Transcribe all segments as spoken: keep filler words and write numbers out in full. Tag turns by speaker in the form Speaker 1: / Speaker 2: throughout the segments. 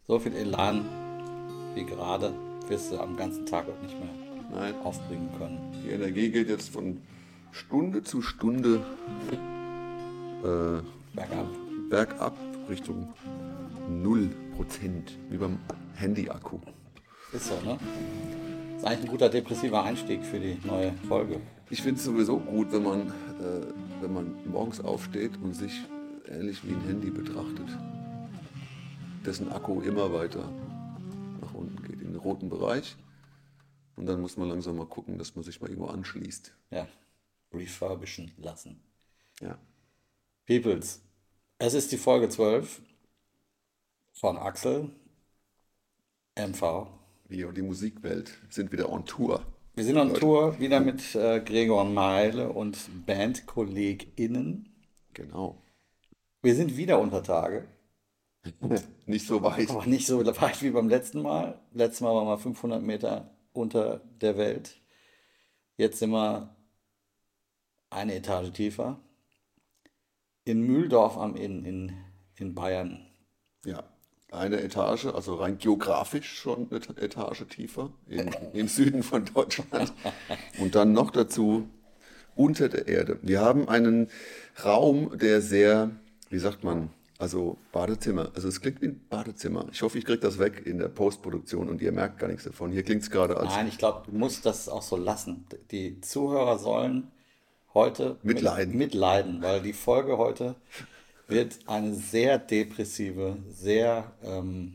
Speaker 1: So viel Elan wie gerade wirst du am ganzen Tag auch nicht mehr
Speaker 2: Nein,
Speaker 1: aufbringen können.
Speaker 2: die Energie geht jetzt von Stunde zu Stunde äh,
Speaker 1: Bergab.
Speaker 2: bergab Richtung null Prozent, wie beim Handy-Akku.
Speaker 1: Ist so, ne? Ist eigentlich ein guter depressiver Einstieg für die neue Folge.
Speaker 2: Ich finde es sowieso gut, wenn man, äh, wenn man morgens aufsteht und sich ähnlich wie ein Handy betrachtet, dessen Akku immer weiter nach unten geht, in den roten Bereich. Und dann muss man langsam mal gucken, dass man sich mal irgendwo anschließt.
Speaker 1: Ja, refurbischen lassen.
Speaker 2: Ja,
Speaker 1: Peoples, es ist die Folge zwölf von Axel M V.
Speaker 2: wir und die Musikwelt sind wieder on Tour.
Speaker 1: Wir sind on
Speaker 2: Leute.
Speaker 1: Tour wieder mit äh, Gregor Meile und BandkollegInnen.
Speaker 2: Genau.
Speaker 1: Wir sind wieder unter Tage,
Speaker 2: Nicht so weit.
Speaker 1: aber nicht so weit wie beim letzten Mal. Letztes Mal waren wir fünfhundert Meter unter der Welt. Jetzt sind wir eine Etage tiefer. In Mühldorf am Inn in, in Bayern.
Speaker 2: Ja, eine Etage, also rein geografisch schon eine Etage tiefer in, im Süden von Deutschland. Und dann noch dazu unter der Erde. Wir haben einen Raum, der sehr, wie sagt man, also Badezimmer. Also es klingt wie ein Badezimmer. Ich hoffe, ich kriege das weg in der Postproduktion und ihr merkt gar nichts davon. Hier klingt es gerade als
Speaker 1: Nein, ich glaube, du musst das auch so lassen. Die Zuhörer sollen heute mit,
Speaker 2: Mitleiden.
Speaker 1: mitleiden, weil die Folge heute wird eine sehr depressive, sehr ähm,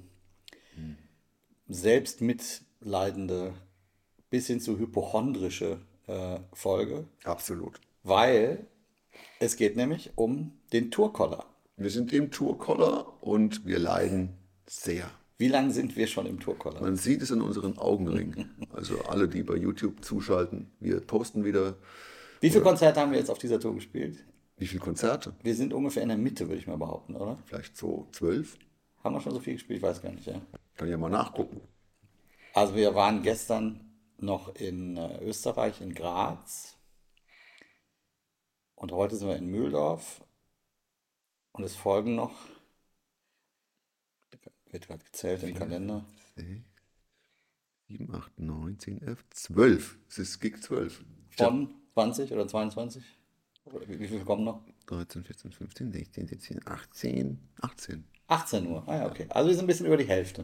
Speaker 1: selbstmitleidende, bis hin zu hypochondrische äh, Folge,
Speaker 2: Absolut.
Speaker 1: weil es geht nämlich um den Tourkoller.
Speaker 2: Wir sind im Tourkoller und wir leiden sehr.
Speaker 1: Wie lange sind wir schon im Tourkoller?
Speaker 2: Man sieht es in unseren Augenringen. Also alle, die bei YouTube zuschalten, wir posten wieder.
Speaker 1: Wie viele
Speaker 2: Oder
Speaker 1: Konzerte haben wir jetzt auf dieser Tour gespielt?
Speaker 2: wie viele Konzerte?
Speaker 1: Wir sind ungefähr in der Mitte, würde ich mal behaupten, oder?
Speaker 2: Vielleicht so zwölf?
Speaker 1: Haben wir schon so viel gespielt? Ich weiß gar nicht, ja.
Speaker 2: Kann ich ja mal nachgucken.
Speaker 1: Also wir waren gestern noch in äh, Österreich, in Graz. Und heute sind wir in Mühldorf. Und es folgen noch, wird gerade gezählt im Kalender,
Speaker 2: sieben, acht, neun, zehn, elf, zwölf. Es ist Gig zwölf. Ich habe
Speaker 1: von zwanzig oder zweiundzwanzig. Oder wie, wie viele kommen noch?
Speaker 2: dreizehn, vierzehn, fünfzehn, sechzehn, siebzehn, achtzehn, achtzehn.
Speaker 1: achtzehn Uhr. Ah ja, okay. Also wir sind ein bisschen über die Hälfte.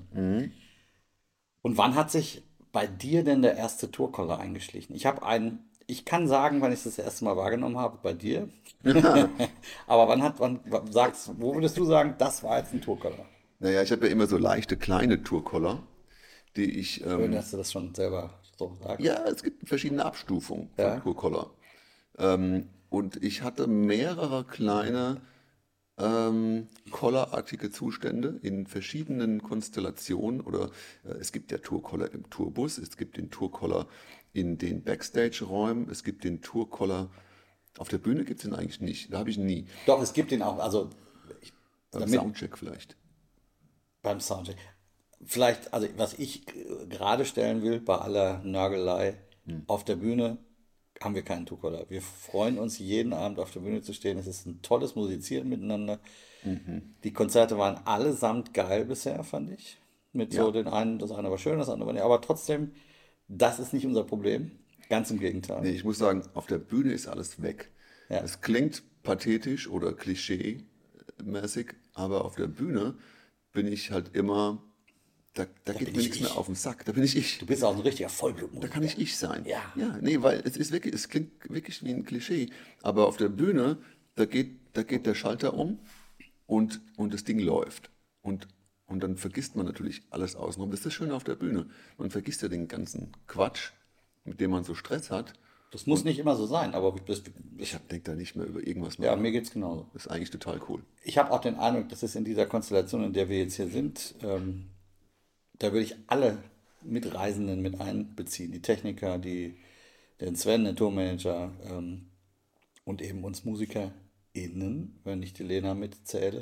Speaker 1: Und wann hat sich bei dir denn der erste Tourkoller eingeschlichen? Ich habe einen, ich kann sagen, wann ich das, das erste Mal wahrgenommen habe, bei dir. Aber wann hat, wann, wann- sagst, wo würdest du sagen, das war jetzt ein Tourkoller?
Speaker 2: Naja, ich habe ja immer so leichte kleine Tourkoller, die ich,
Speaker 1: Schön,
Speaker 2: ähm,
Speaker 1: dass du das schon selber so sagst.
Speaker 2: ja, es gibt verschiedene Abstufungen von
Speaker 1: Ja,
Speaker 2: Tourkoller. Ähm, und ich hatte mehrere kleine ähm, Collarartige Zustände in verschiedenen Konstellationen. Oder äh, es gibt ja Tourkoller im Tourbus, es gibt den Tourkoller in den Backstage-Räumen, es gibt den Tourkoller auf der Bühne, gibt es den eigentlich nicht. Da habe ich ihn nie.
Speaker 1: doch, es gibt ihn auch, also ich,
Speaker 2: Beim
Speaker 1: damit
Speaker 2: Soundcheck vielleicht.
Speaker 1: beim Soundcheck. Vielleicht, also was ich äh, gerade stellen will, bei aller Nörgelei, auf der Bühne haben wir keinen Tukola. Wir freuen uns jeden Abend auf der Bühne zu stehen. Es ist ein tolles Musizieren miteinander. Die Konzerte waren allesamt geil bisher, fand ich. Mit so
Speaker 2: Ja,
Speaker 1: den einen, das eine war schön, das andere war nicht. Aber trotzdem, das ist nicht unser Problem. Ganz im Gegenteil.
Speaker 2: nee, ich muss sagen, auf der Bühne ist alles weg.
Speaker 1: Ja,
Speaker 2: Es klingt pathetisch oder klischee-mäßig, aber auf der Bühne bin ich halt immer, da, da
Speaker 1: da
Speaker 2: geht
Speaker 1: bin
Speaker 2: mir
Speaker 1: ich
Speaker 2: nichts mehr
Speaker 1: ich.
Speaker 2: auf den Sack. Da bin ich ich.
Speaker 1: Du bist auch ein richtiger
Speaker 2: Da kann
Speaker 1: Vollblutmusiker.
Speaker 2: ich ich sein.
Speaker 1: Ja,
Speaker 2: Ja, nee, weil es ist wirklich, es klingt wirklich wie ein Klischee. Aber auf der Bühne, da geht, da geht der Schalter um und, und das Ding läuft. Und, und dann vergisst man natürlich alles außenrum. Das ist das Schöne auf der Bühne. Man vergisst ja den ganzen Quatsch, mit dem man so Stress hat.
Speaker 1: das muss
Speaker 2: Und
Speaker 1: nicht immer so sein, aber das,
Speaker 2: ich
Speaker 1: das,
Speaker 2: denke da nicht mehr über irgendwas
Speaker 1: ja,
Speaker 2: nach.
Speaker 1: mir geht's genauso.
Speaker 2: Das ist eigentlich total cool.
Speaker 1: Ich habe auch den Eindruck, dass es in dieser Konstellation, in der wir jetzt hier sind, ähm, da würde ich alle Mitreisenden mit einbeziehen. Die Techniker, die, den Sven, den Tourmanager ähm, und eben uns MusikerInnen, wenn ich die Lena mitzähle.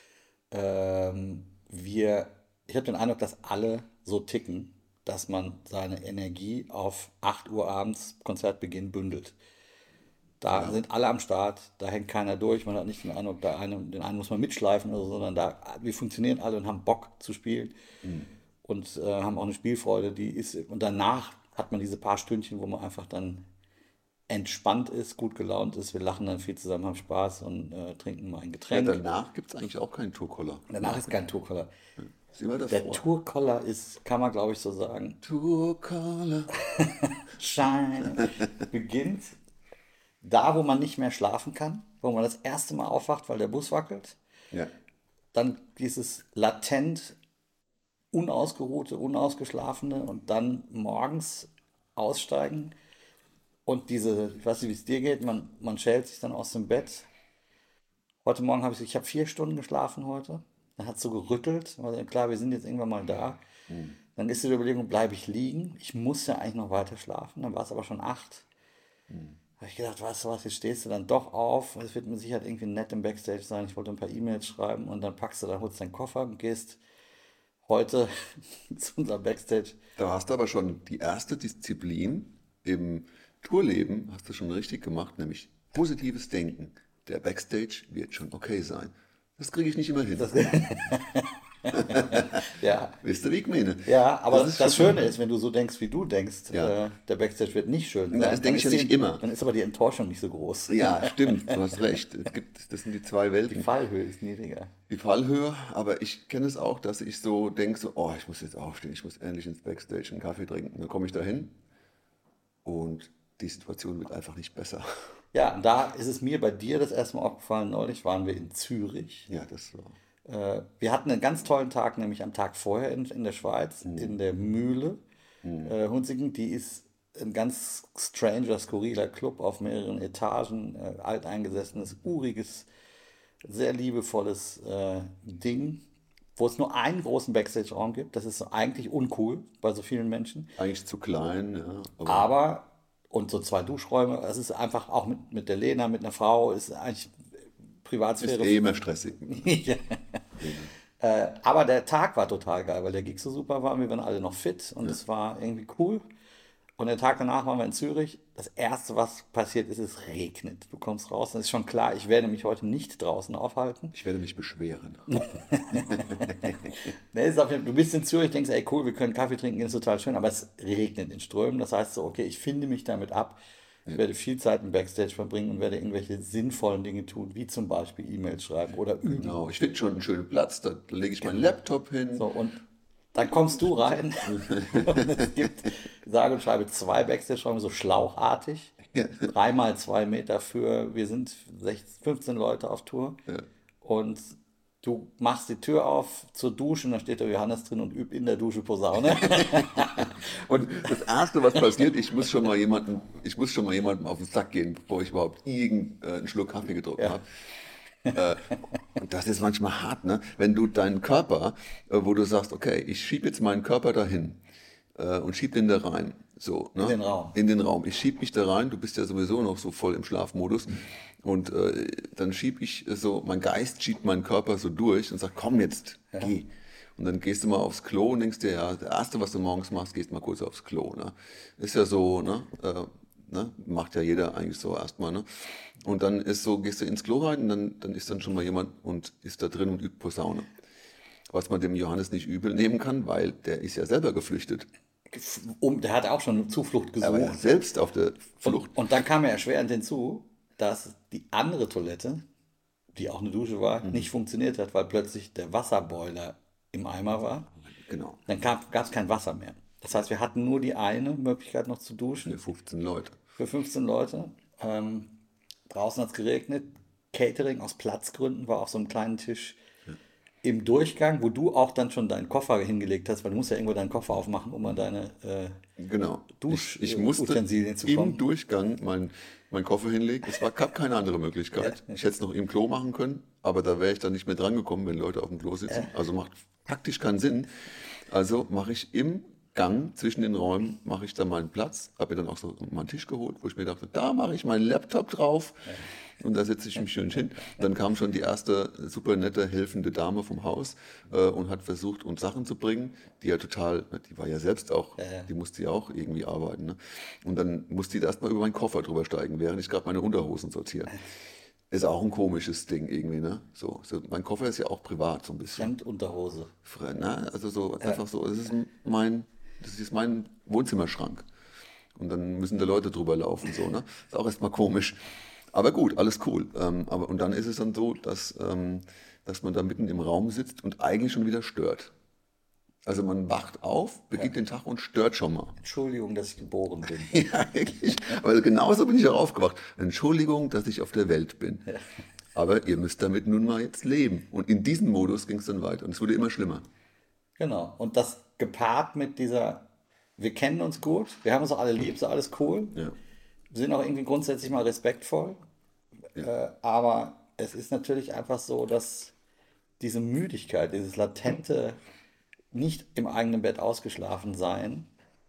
Speaker 1: Ähm, wir, ich habe den Eindruck, dass alle so ticken, dass man seine Energie auf acht Uhr abends Konzertbeginn bündelt. Da
Speaker 2: Ja.
Speaker 1: sind alle am Start, da hängt keiner durch, man hat nicht den Eindruck, der eine, den einen muss man mitschleifen oder so, sondern da, wir funktionieren alle und haben Bock zu spielen und äh, haben auch eine Spielfreude, die ist, und danach hat man diese paar Stündchen, wo man einfach dann entspannt ist, gut gelaunt ist, wir lachen dann viel zusammen, haben Spaß und äh, trinken mal ein
Speaker 2: Ja,
Speaker 1: Getränk.
Speaker 2: danach gibt es eigentlich auch keinen Tourkoller.
Speaker 1: Danach ist kein Tourkoller.
Speaker 2: Ist immer
Speaker 1: Der
Speaker 2: davor.
Speaker 1: Tourkoller ist, kann man glaube ich so sagen,
Speaker 2: Tourkoller.
Speaker 1: Shine beginnt da, wo man nicht mehr schlafen kann, wo man das erste Mal aufwacht, weil der Bus wackelt.
Speaker 2: Ja.
Speaker 1: Dann dieses latent unausgeruhte, unausgeschlafene und dann morgens aussteigen und diese, ich weiß nicht, wie es dir geht, man, man schält sich dann aus dem Bett. Heute Morgen habe ich, ich habe vier Stunden geschlafen heute. Dann hat es so gerüttelt. Also klar, wir sind jetzt irgendwann mal da. Dann ist die Überlegung, bleibe ich liegen? Ich muss ja eigentlich noch weiter schlafen. Dann war es aber schon acht. Habe ich gedacht, weißt du was, jetzt stehst du dann doch auf. Es wird mit Sicherheit irgendwie nett im Backstage sein. Ich wollte ein paar E-Mails schreiben und dann packst du, dann holst deinen Koffer und gehst heute zu unserem Backstage.
Speaker 2: Da hast du aber schon die erste Disziplin im Tourleben, hast du schon richtig gemacht, nämlich positives Denken. Der Backstage wird schon okay sein. Das kriege ich nicht immer hin.
Speaker 1: Ja,
Speaker 2: Wisst ihr, wie ich meine?
Speaker 1: ja, aber
Speaker 2: Das
Speaker 1: das,
Speaker 2: ist schon-
Speaker 1: Schöne ist, wenn du so denkst, wie du denkst,
Speaker 2: Ja.
Speaker 1: äh, der Backstage wird nicht schön sein.
Speaker 2: Na, das denke
Speaker 1: dann
Speaker 2: ich ja
Speaker 1: ist
Speaker 2: nicht
Speaker 1: die,
Speaker 2: immer.
Speaker 1: Dann ist aber die Enttäuschung nicht so groß.
Speaker 2: Ja, stimmt, du hast recht. Es gibt, das sind die zwei
Speaker 1: Die
Speaker 2: Welten.
Speaker 1: Fallhöhe ist niedriger.
Speaker 2: Die Fallhöhe, aber ich kenne es auch, dass ich so denke, so, oh, ich muss jetzt aufstehen, ich muss endlich ins Backstage einen Kaffee trinken. Dann komme ich da hin und die Situation wird einfach nicht besser.
Speaker 1: Ja, und da ist es mir bei dir das erste Mal aufgefallen. Neulich waren wir in Zürich.
Speaker 2: Ja, das war.
Speaker 1: Äh, wir hatten einen ganz tollen Tag, nämlich am Tag vorher in, in der Schweiz, in der Mühle. Äh, Hunsingen, die ist ein ganz stranger, skurriler Club auf mehreren Etagen, äh, alteingesessenes, uriges, sehr liebevolles äh, Ding, wo es nur einen großen Backstage-Raum gibt. Das ist so eigentlich uncool bei so vielen Menschen.
Speaker 2: Eigentlich zu klein, ja. Aber
Speaker 1: Aber, und so zwei Duschräume, es ist einfach auch mit, mit der Lena, mit einer Frau, ist eigentlich
Speaker 2: ist
Speaker 1: Privatsphäre.
Speaker 2: eh immer stressig.
Speaker 1: Ja. Äh, aber der Tag war total geil, weil der Gig so super war. Wir waren alle noch fit und es war irgendwie cool. Und der Tag danach waren wir in Zürich. Das Erste, was passiert ist, es regnet. Du kommst raus, dann ist schon klar, ich werde mich heute nicht draußen aufhalten.
Speaker 2: Ich werde mich beschweren.
Speaker 1: Nee, ist auf jeden Fall- du bist in Zürich, denkst, ey cool, wir können Kaffee trinken, ist total schön, aber es regnet in Strömen. Das heißt so, okay, ich finde mich damit ab. Ich werde viel Zeit im Backstage verbringen und werde irgendwelche sinnvollen Dinge tun, wie zum Beispiel E-Mails schreiben oder üben.
Speaker 2: Genau, ich finde schon einen schönen Platz, da lege ich meinen Laptop hin.
Speaker 1: So, und dann kommst du rein und es gibt, sage und schreibe, zwei Backstage-Räume, so schlauchartig.
Speaker 2: Ja.
Speaker 1: Dreimal zwei Meter für, wir sind sechzehn, fünfzehn Leute auf Tour.
Speaker 2: Ja.
Speaker 1: Und du machst die Tür auf zur Dusche und da steht der Johannes drin und übt in der Dusche Posaune.
Speaker 2: Und das Erste, was passiert, ich muss schon mal jemanden, ich muss schon mal jemandem auf den Sack gehen, bevor ich überhaupt irgendeinen Schluck Kaffee getrunken
Speaker 1: Ja.
Speaker 2: habe. Äh, und das ist manchmal hart, ne? Wenn du deinen Körper, äh, wo du sagst, okay, ich schiebe jetzt meinen Körper dahin äh, und schieb den da rein. So, ne?
Speaker 1: In den Raum.
Speaker 2: In den Raum. Ich schieb mich da rein, du bist ja sowieso noch so voll im Schlafmodus. Und äh, dann schieb ich so, mein Geist schiebt meinen Körper so durch und sagt, komm jetzt, geh. Und dann gehst du mal aufs Klo und denkst dir, ja, das Erste, was du morgens machst, gehst mal kurz aufs Klo. Ne? Ist ja so, ne? Äh, ne? Macht ja jeder eigentlich so erstmal. Ne? Und dann ist so, gehst du ins Klo rein und dann, dann ist dann schon mal jemand und ist da drin und übt Posaune. Was man dem Johannes nicht übel nehmen kann, weil der ist ja selber geflüchtet.
Speaker 1: Um, der hat auch schon Zuflucht
Speaker 2: Er war ja
Speaker 1: gesucht.
Speaker 2: selbst auf der Flucht.
Speaker 1: Und, und dann kam er erschwerend hinzu, dass die andere Toilette, die auch eine Dusche war, nicht funktioniert hat, weil plötzlich der Wasserboiler im Eimer war.
Speaker 2: Genau.
Speaker 1: Dann gab es kein Wasser mehr. Das heißt, wir hatten nur die eine Möglichkeit noch zu duschen
Speaker 2: Für fünfzehn Leute.
Speaker 1: für fünfzehn Leute. Ähm, draußen hat es geregnet. Catering aus Platzgründen war auf so einem kleinen Tisch im Durchgang, wo du auch dann schon deinen Koffer hingelegt hast, weil du musst ja irgendwo deinen Koffer aufmachen, um an deine äh,
Speaker 2: Genau.
Speaker 1: Dusch-
Speaker 2: ich, ich musste
Speaker 1: Utensilien zu
Speaker 2: im
Speaker 1: kommen.
Speaker 2: Durchgang meinen mein Koffer hinlegen. Es war, gab keine andere Möglichkeit. Ich hätte es noch im Klo machen können, aber da wäre ich dann nicht mehr dran gekommen, wenn Leute auf dem Klo sitzen. Also macht praktisch keinen Sinn. Also mache ich im Gang zwischen den Räumen, mache ich dann meinen Platz, habe mir dann auch so meinen Tisch geholt, wo ich mir dachte, da mache ich meinen Laptop drauf Und da setze ich mich schön hin. Dann kam schon die erste super nette, helfende Dame vom Haus äh, und hat versucht, uns Sachen zu bringen, die ja total, die war ja selbst auch,
Speaker 1: Ja, ja.
Speaker 2: die musste ja auch irgendwie arbeiten. Ne? Und dann musste die erstmal über meinen Koffer drüber steigen, während ich gerade meine Unterhosen sortiere. Ist auch ein komisches Ding irgendwie, ne? So, so, mein Koffer ist ja auch privat so ein bisschen.
Speaker 1: Fremdunterhose.
Speaker 2: Fre- Na, also so einfach so, das ist mein, das ist mein Wohnzimmerschrank. Und dann müssen da Leute drüber laufen, so, ne? Ist auch erstmal komisch. Aber gut, alles cool. Ähm, aber, und dann ist es dann so, dass, ähm, dass man da mitten im Raum sitzt und eigentlich schon wieder stört. Also man wacht auf, beginnt den Tag und stört schon mal.
Speaker 1: Entschuldigung, dass ich geboren bin.
Speaker 2: Ja, wirklich. Aber genauso bin ich auch aufgewacht. Entschuldigung, dass ich auf der Welt bin. Aber ihr müsst damit nun mal jetzt leben. Und in diesem Modus ging es dann weiter. Und es wurde immer schlimmer.
Speaker 1: Genau. Und das gepaart mit dieser, wir kennen uns gut, wir haben uns auch alle lieb, so alles cool,
Speaker 2: Ja,
Speaker 1: sind auch irgendwie grundsätzlich mal respektvoll.
Speaker 2: ja,
Speaker 1: Äh, aber es ist natürlich einfach so, dass diese Müdigkeit, dieses latente, nicht im eigenen Bett ausgeschlafen sein,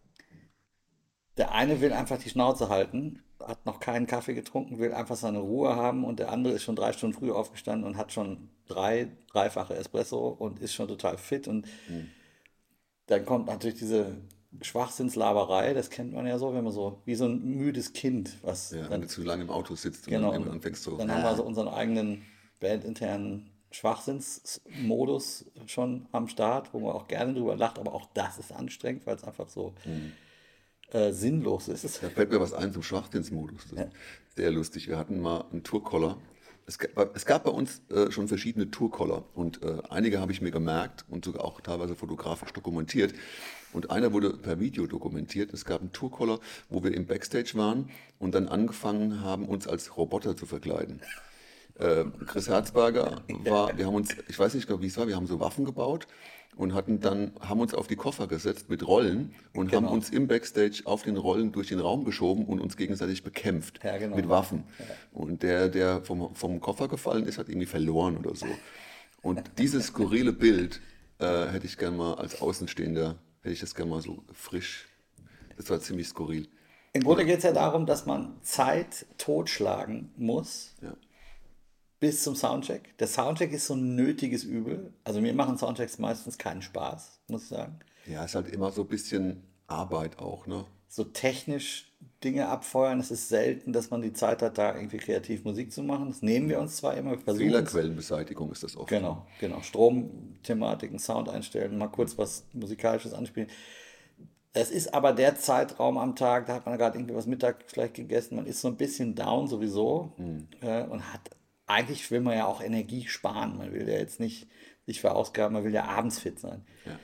Speaker 1: der eine will einfach die Schnauze halten, hat noch keinen Kaffee getrunken, will einfach seine Ruhe haben und der andere ist schon drei Stunden früh aufgestanden und hat schon drei, dreifache Espresso und ist schon total fit und
Speaker 2: hm,
Speaker 1: dann kommt natürlich diese Schwachsinnslaberei, das kennt man ja so, wenn man so, wie so ein müdes Kind, was
Speaker 2: ja. Wenn du
Speaker 1: dann,
Speaker 2: zu lange im Auto sitzt und dann
Speaker 1: genau,
Speaker 2: irgendwann
Speaker 1: und
Speaker 2: anfängst so,
Speaker 1: dann haben wir
Speaker 2: äh,
Speaker 1: so unseren eigenen bandinternen Schwachsinnsmodus schon am Start, wo man auch gerne drüber lacht, aber auch das ist anstrengend, weil es einfach so
Speaker 2: hm.
Speaker 1: äh, sinnlos ist.
Speaker 2: Da fällt mir was ein zum Schwachsinnsmodus. Das ist
Speaker 1: Ja,
Speaker 2: sehr lustig. Wir hatten mal einen Tourcaller. Es gab, es gab bei uns äh, schon verschiedene Tourcaller und äh, einige habe ich mir gemerkt und sogar auch teilweise fotografisch dokumentiert. Und einer wurde per Video dokumentiert. Es gab einen Tourcaller, wo wir im Backstage waren und dann angefangen haben, uns als Roboter zu verkleiden. Äh, Chris Herzberger war, wir haben uns, ich weiß nicht genau, wie es war, wir haben so Waffen gebaut und hatten dann, haben uns auf die Koffer gesetzt mit Rollen und haben
Speaker 1: genau.
Speaker 2: uns im Backstage auf den Rollen durch den Raum geschoben und uns gegenseitig bekämpft
Speaker 1: Ja,
Speaker 2: mit
Speaker 1: genau.
Speaker 2: Waffen. Und der, der vom, vom Koffer gefallen ist, hat irgendwie verloren oder so. Und dieses skurrile Bild äh, hätte ich gern mal als Außenstehender, hätte ich das gern mal so frisch. Das war ziemlich skurril.
Speaker 1: Im Grunde
Speaker 2: Oder?
Speaker 1: geht es ja darum, dass man Zeit totschlagen muss
Speaker 2: Ja.
Speaker 1: bis zum Soundcheck. Der Soundcheck ist so ein nötiges Übel. Also mir machen Soundchecks meistens keinen Spaß, muss ich sagen.
Speaker 2: Ja, ist halt immer so ein bisschen Arbeit auch, ne?
Speaker 1: So technisch Dinge abfeuern, es ist selten, dass man die Zeit hat, da irgendwie kreativ Musik zu machen. Das nehmen wir uns zwar immer, wir versuchen es.
Speaker 2: Fehlerquellenbeseitigung ist das oft.
Speaker 1: Genau, genau. Stromthematiken, Sound einstellen, mal kurz was Musikalisches anspielen. Es ist aber der Zeitraum am Tag, da hat man gerade irgendwie was Mittag vielleicht gegessen, man ist so ein bisschen down sowieso
Speaker 2: Hm.
Speaker 1: äh, und hat, eigentlich will man ja auch Energie sparen. Man will ja jetzt nicht sich verausgaben, man will ja abends fit sein.
Speaker 2: Ja.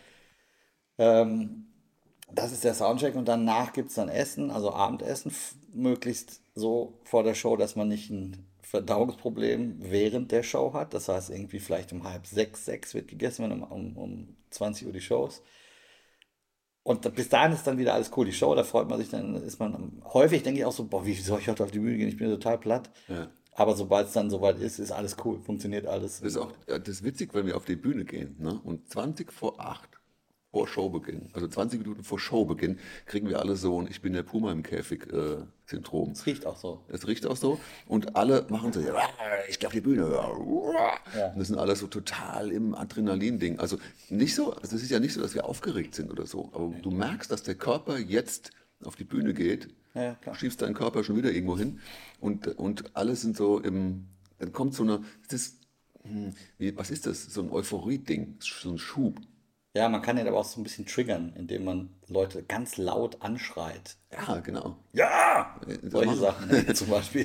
Speaker 1: Ähm, Das ist der Soundcheck und danach gibt es dann Essen, also Abendessen, f- möglichst so vor der Show, dass man nicht ein Verdauungsproblem während der Show hat. Das heißt, irgendwie vielleicht um halb sechs, sechs wird gegessen, wenn um, um, um zwanzig Uhr die Show ist. Und da- bis dahin ist dann wieder alles cool. Die Show, da freut man sich, dann ist man am- häufig, denke ich auch so, boah, wie soll ich heute auf die Bühne gehen? Ich bin total platt.
Speaker 2: Ja.
Speaker 1: Aber sobald es dann soweit ist, ist alles cool, funktioniert alles.
Speaker 2: Das ist auch ja, das ist witzig, wenn wir auf die Bühne gehen, ne? Und zwanzig vor acht, vor Showbeginn, also zwanzig Minuten vor Showbeginn, kriegen wir alle so ein Ich bin der Puma im Käfig-Syndrom.
Speaker 1: Es riecht auch so.
Speaker 2: Es riecht auch so und alle machen so, "Ja, ich gehe auf die Bühne. Ja.
Speaker 1: Ja.
Speaker 2: Und das sind alle so total im Adrenalin-Ding. Also nicht so, also es ist ja nicht so, dass wir aufgeregt sind oder so, aber du merkst, dass der Körper jetzt auf die Bühne geht,
Speaker 1: Ja, ja, klar.
Speaker 2: schiebst deinen Körper schon wieder irgendwo hin und, und alle sind so im, dann kommt so eine, das ist, hm, wie, was ist das? So ein Euphorie-Ding, so ein Schub.
Speaker 1: Ja, man kann ihn aber auch so ein bisschen triggern, indem man Leute ganz laut anschreit.
Speaker 2: Ja, genau.
Speaker 1: Ja!
Speaker 2: Äh, da
Speaker 1: Solche
Speaker 2: machen-
Speaker 1: Sachen, ne? Zum Beispiel.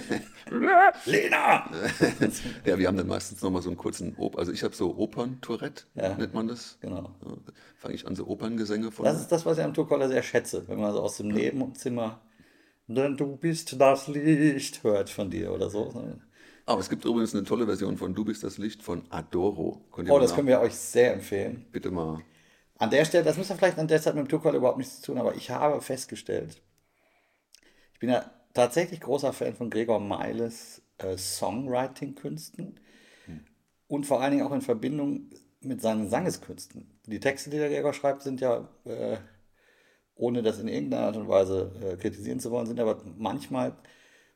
Speaker 1: Lena!
Speaker 2: Ja, wir haben dann meistens nochmal so einen kurzen, Op also ich habe so Opern-Tourette,
Speaker 1: Ja,
Speaker 2: nennt man das.
Speaker 1: genau.
Speaker 2: Ja, fange ich an, so Operngesänge
Speaker 1: Das
Speaker 2: von.
Speaker 1: ist das, was ich am Tourcaller sehr schätze, wenn man so aus dem Nebenzimmer, denn du bist das Licht, hört von dir oder so.
Speaker 2: Aber es gibt übrigens eine tolle Version von Du bist das Licht von Adoro. Könnt ihr
Speaker 1: Oh,
Speaker 2: mal
Speaker 1: das
Speaker 2: nach,
Speaker 1: können wir euch sehr empfehlen.
Speaker 2: bitte mal.
Speaker 1: An der Stelle, das muss ja vielleicht an der Zeit mit dem Tourcaller überhaupt nichts zu tun, aber ich habe festgestellt, ich bin ja tatsächlich großer Fan von Gregor Meiles äh, Songwriting-Künsten und vor allen Dingen auch in Verbindung mit seinen Sangeskünsten. Die Texte, die der Gregor schreibt, sind ja, äh, ohne das in irgendeiner Art und Weise äh, kritisieren zu wollen, sind aber manchmal